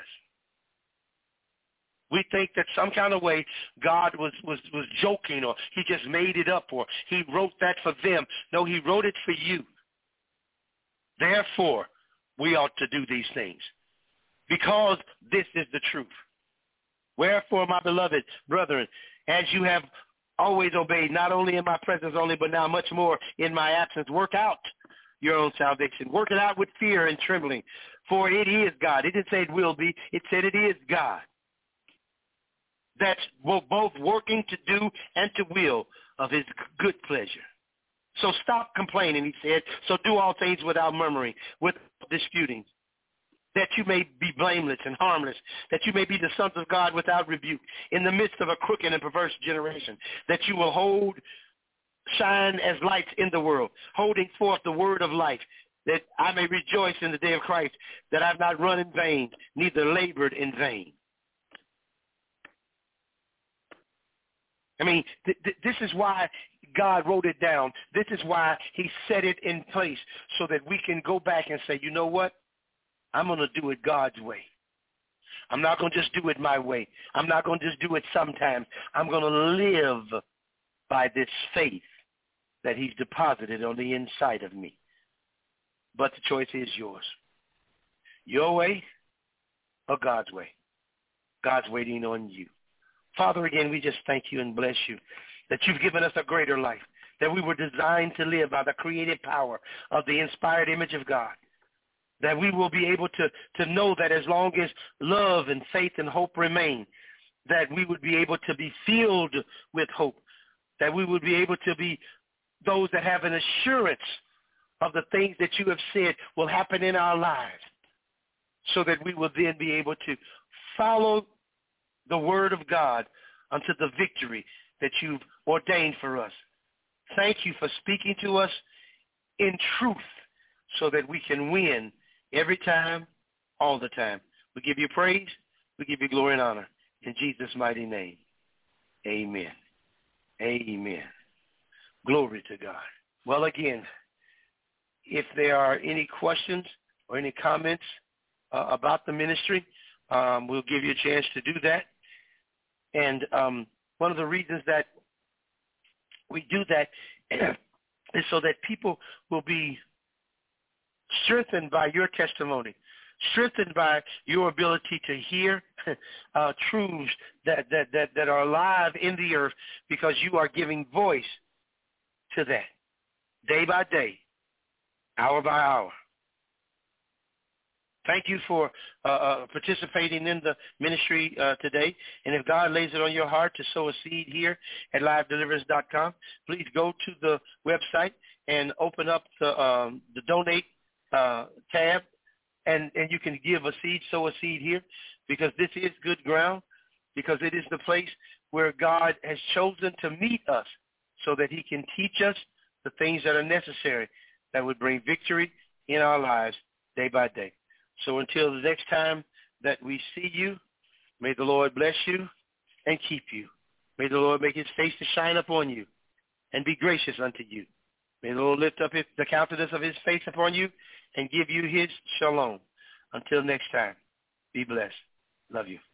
We think that some kind of way God was joking, or he just made it up, or he wrote that for them. No, he wrote it for you. Therefore, we ought to do these things because this is the truth. Wherefore, my beloved brethren, as you have always obeyed, not only in my presence only, but now much more in my absence, work out your own salvation. Work it out with fear and trembling, for it is God. It didn't say it will be. It said it is God. That's both working to do and to will of his good pleasure. So stop complaining, he said. So do all things without murmuring, without disputing, that you may be blameless and harmless, that you may be the sons of God without rebuke, in the midst of a crooked and perverse generation, that you will shine as lights in the world, holding forth the word of life, that I may rejoice in the day of Christ, that I've not run in vain, neither labored in vain. I mean, this is why God wrote it down. This is why he set it in place so that we can go back and say, you know what? I'm going to do it God's way. I'm not going to just do it my way. I'm not going to just do it sometimes. I'm going to live by this faith that he's deposited on the inside of me. But the choice is yours. Your way or God's way. God's waiting on you. Father, again, we just thank you and bless you that you've given us a greater life, that we were designed to live by the creative power of the inspired image of God, that we will be able to know that as long as love and faith and hope remain, that we would be able to be filled with hope, that we would be able to be those that have an assurance of the things that you have said will happen in our lives, so that we will then be able to follow the word of God unto the victory that you've ordained for us. Thank you for speaking to us in truth so that we can win every time, all the time. We give you praise. We give you glory and honor. In Jesus' mighty name, amen. Amen. Glory to God. Well, again, if there are any questions or any comments about the ministry, we'll give you a chance to do that. And one of the reasons that we do that is so that people will be strengthened by your testimony, strengthened by your ability to hear truths that are alive in the earth, because you are giving voice to that day by day, hour by hour. Thank you for participating in the ministry today. And if God lays it on your heart to sow a seed here at livedeliverance.com, please go to the website and open up the donate tab, and you can give a seed, sow a seed here, because this is good ground, because it is the place where God has chosen to meet us so that he can teach us the things that are necessary that would bring victory in our lives day by day. So until the next time that we see you, may the Lord bless you and keep you. May the Lord make his face to shine upon you and be gracious unto you. May the Lord lift up the countenance of his face upon you and give you his shalom. Until next time, be blessed. Love you.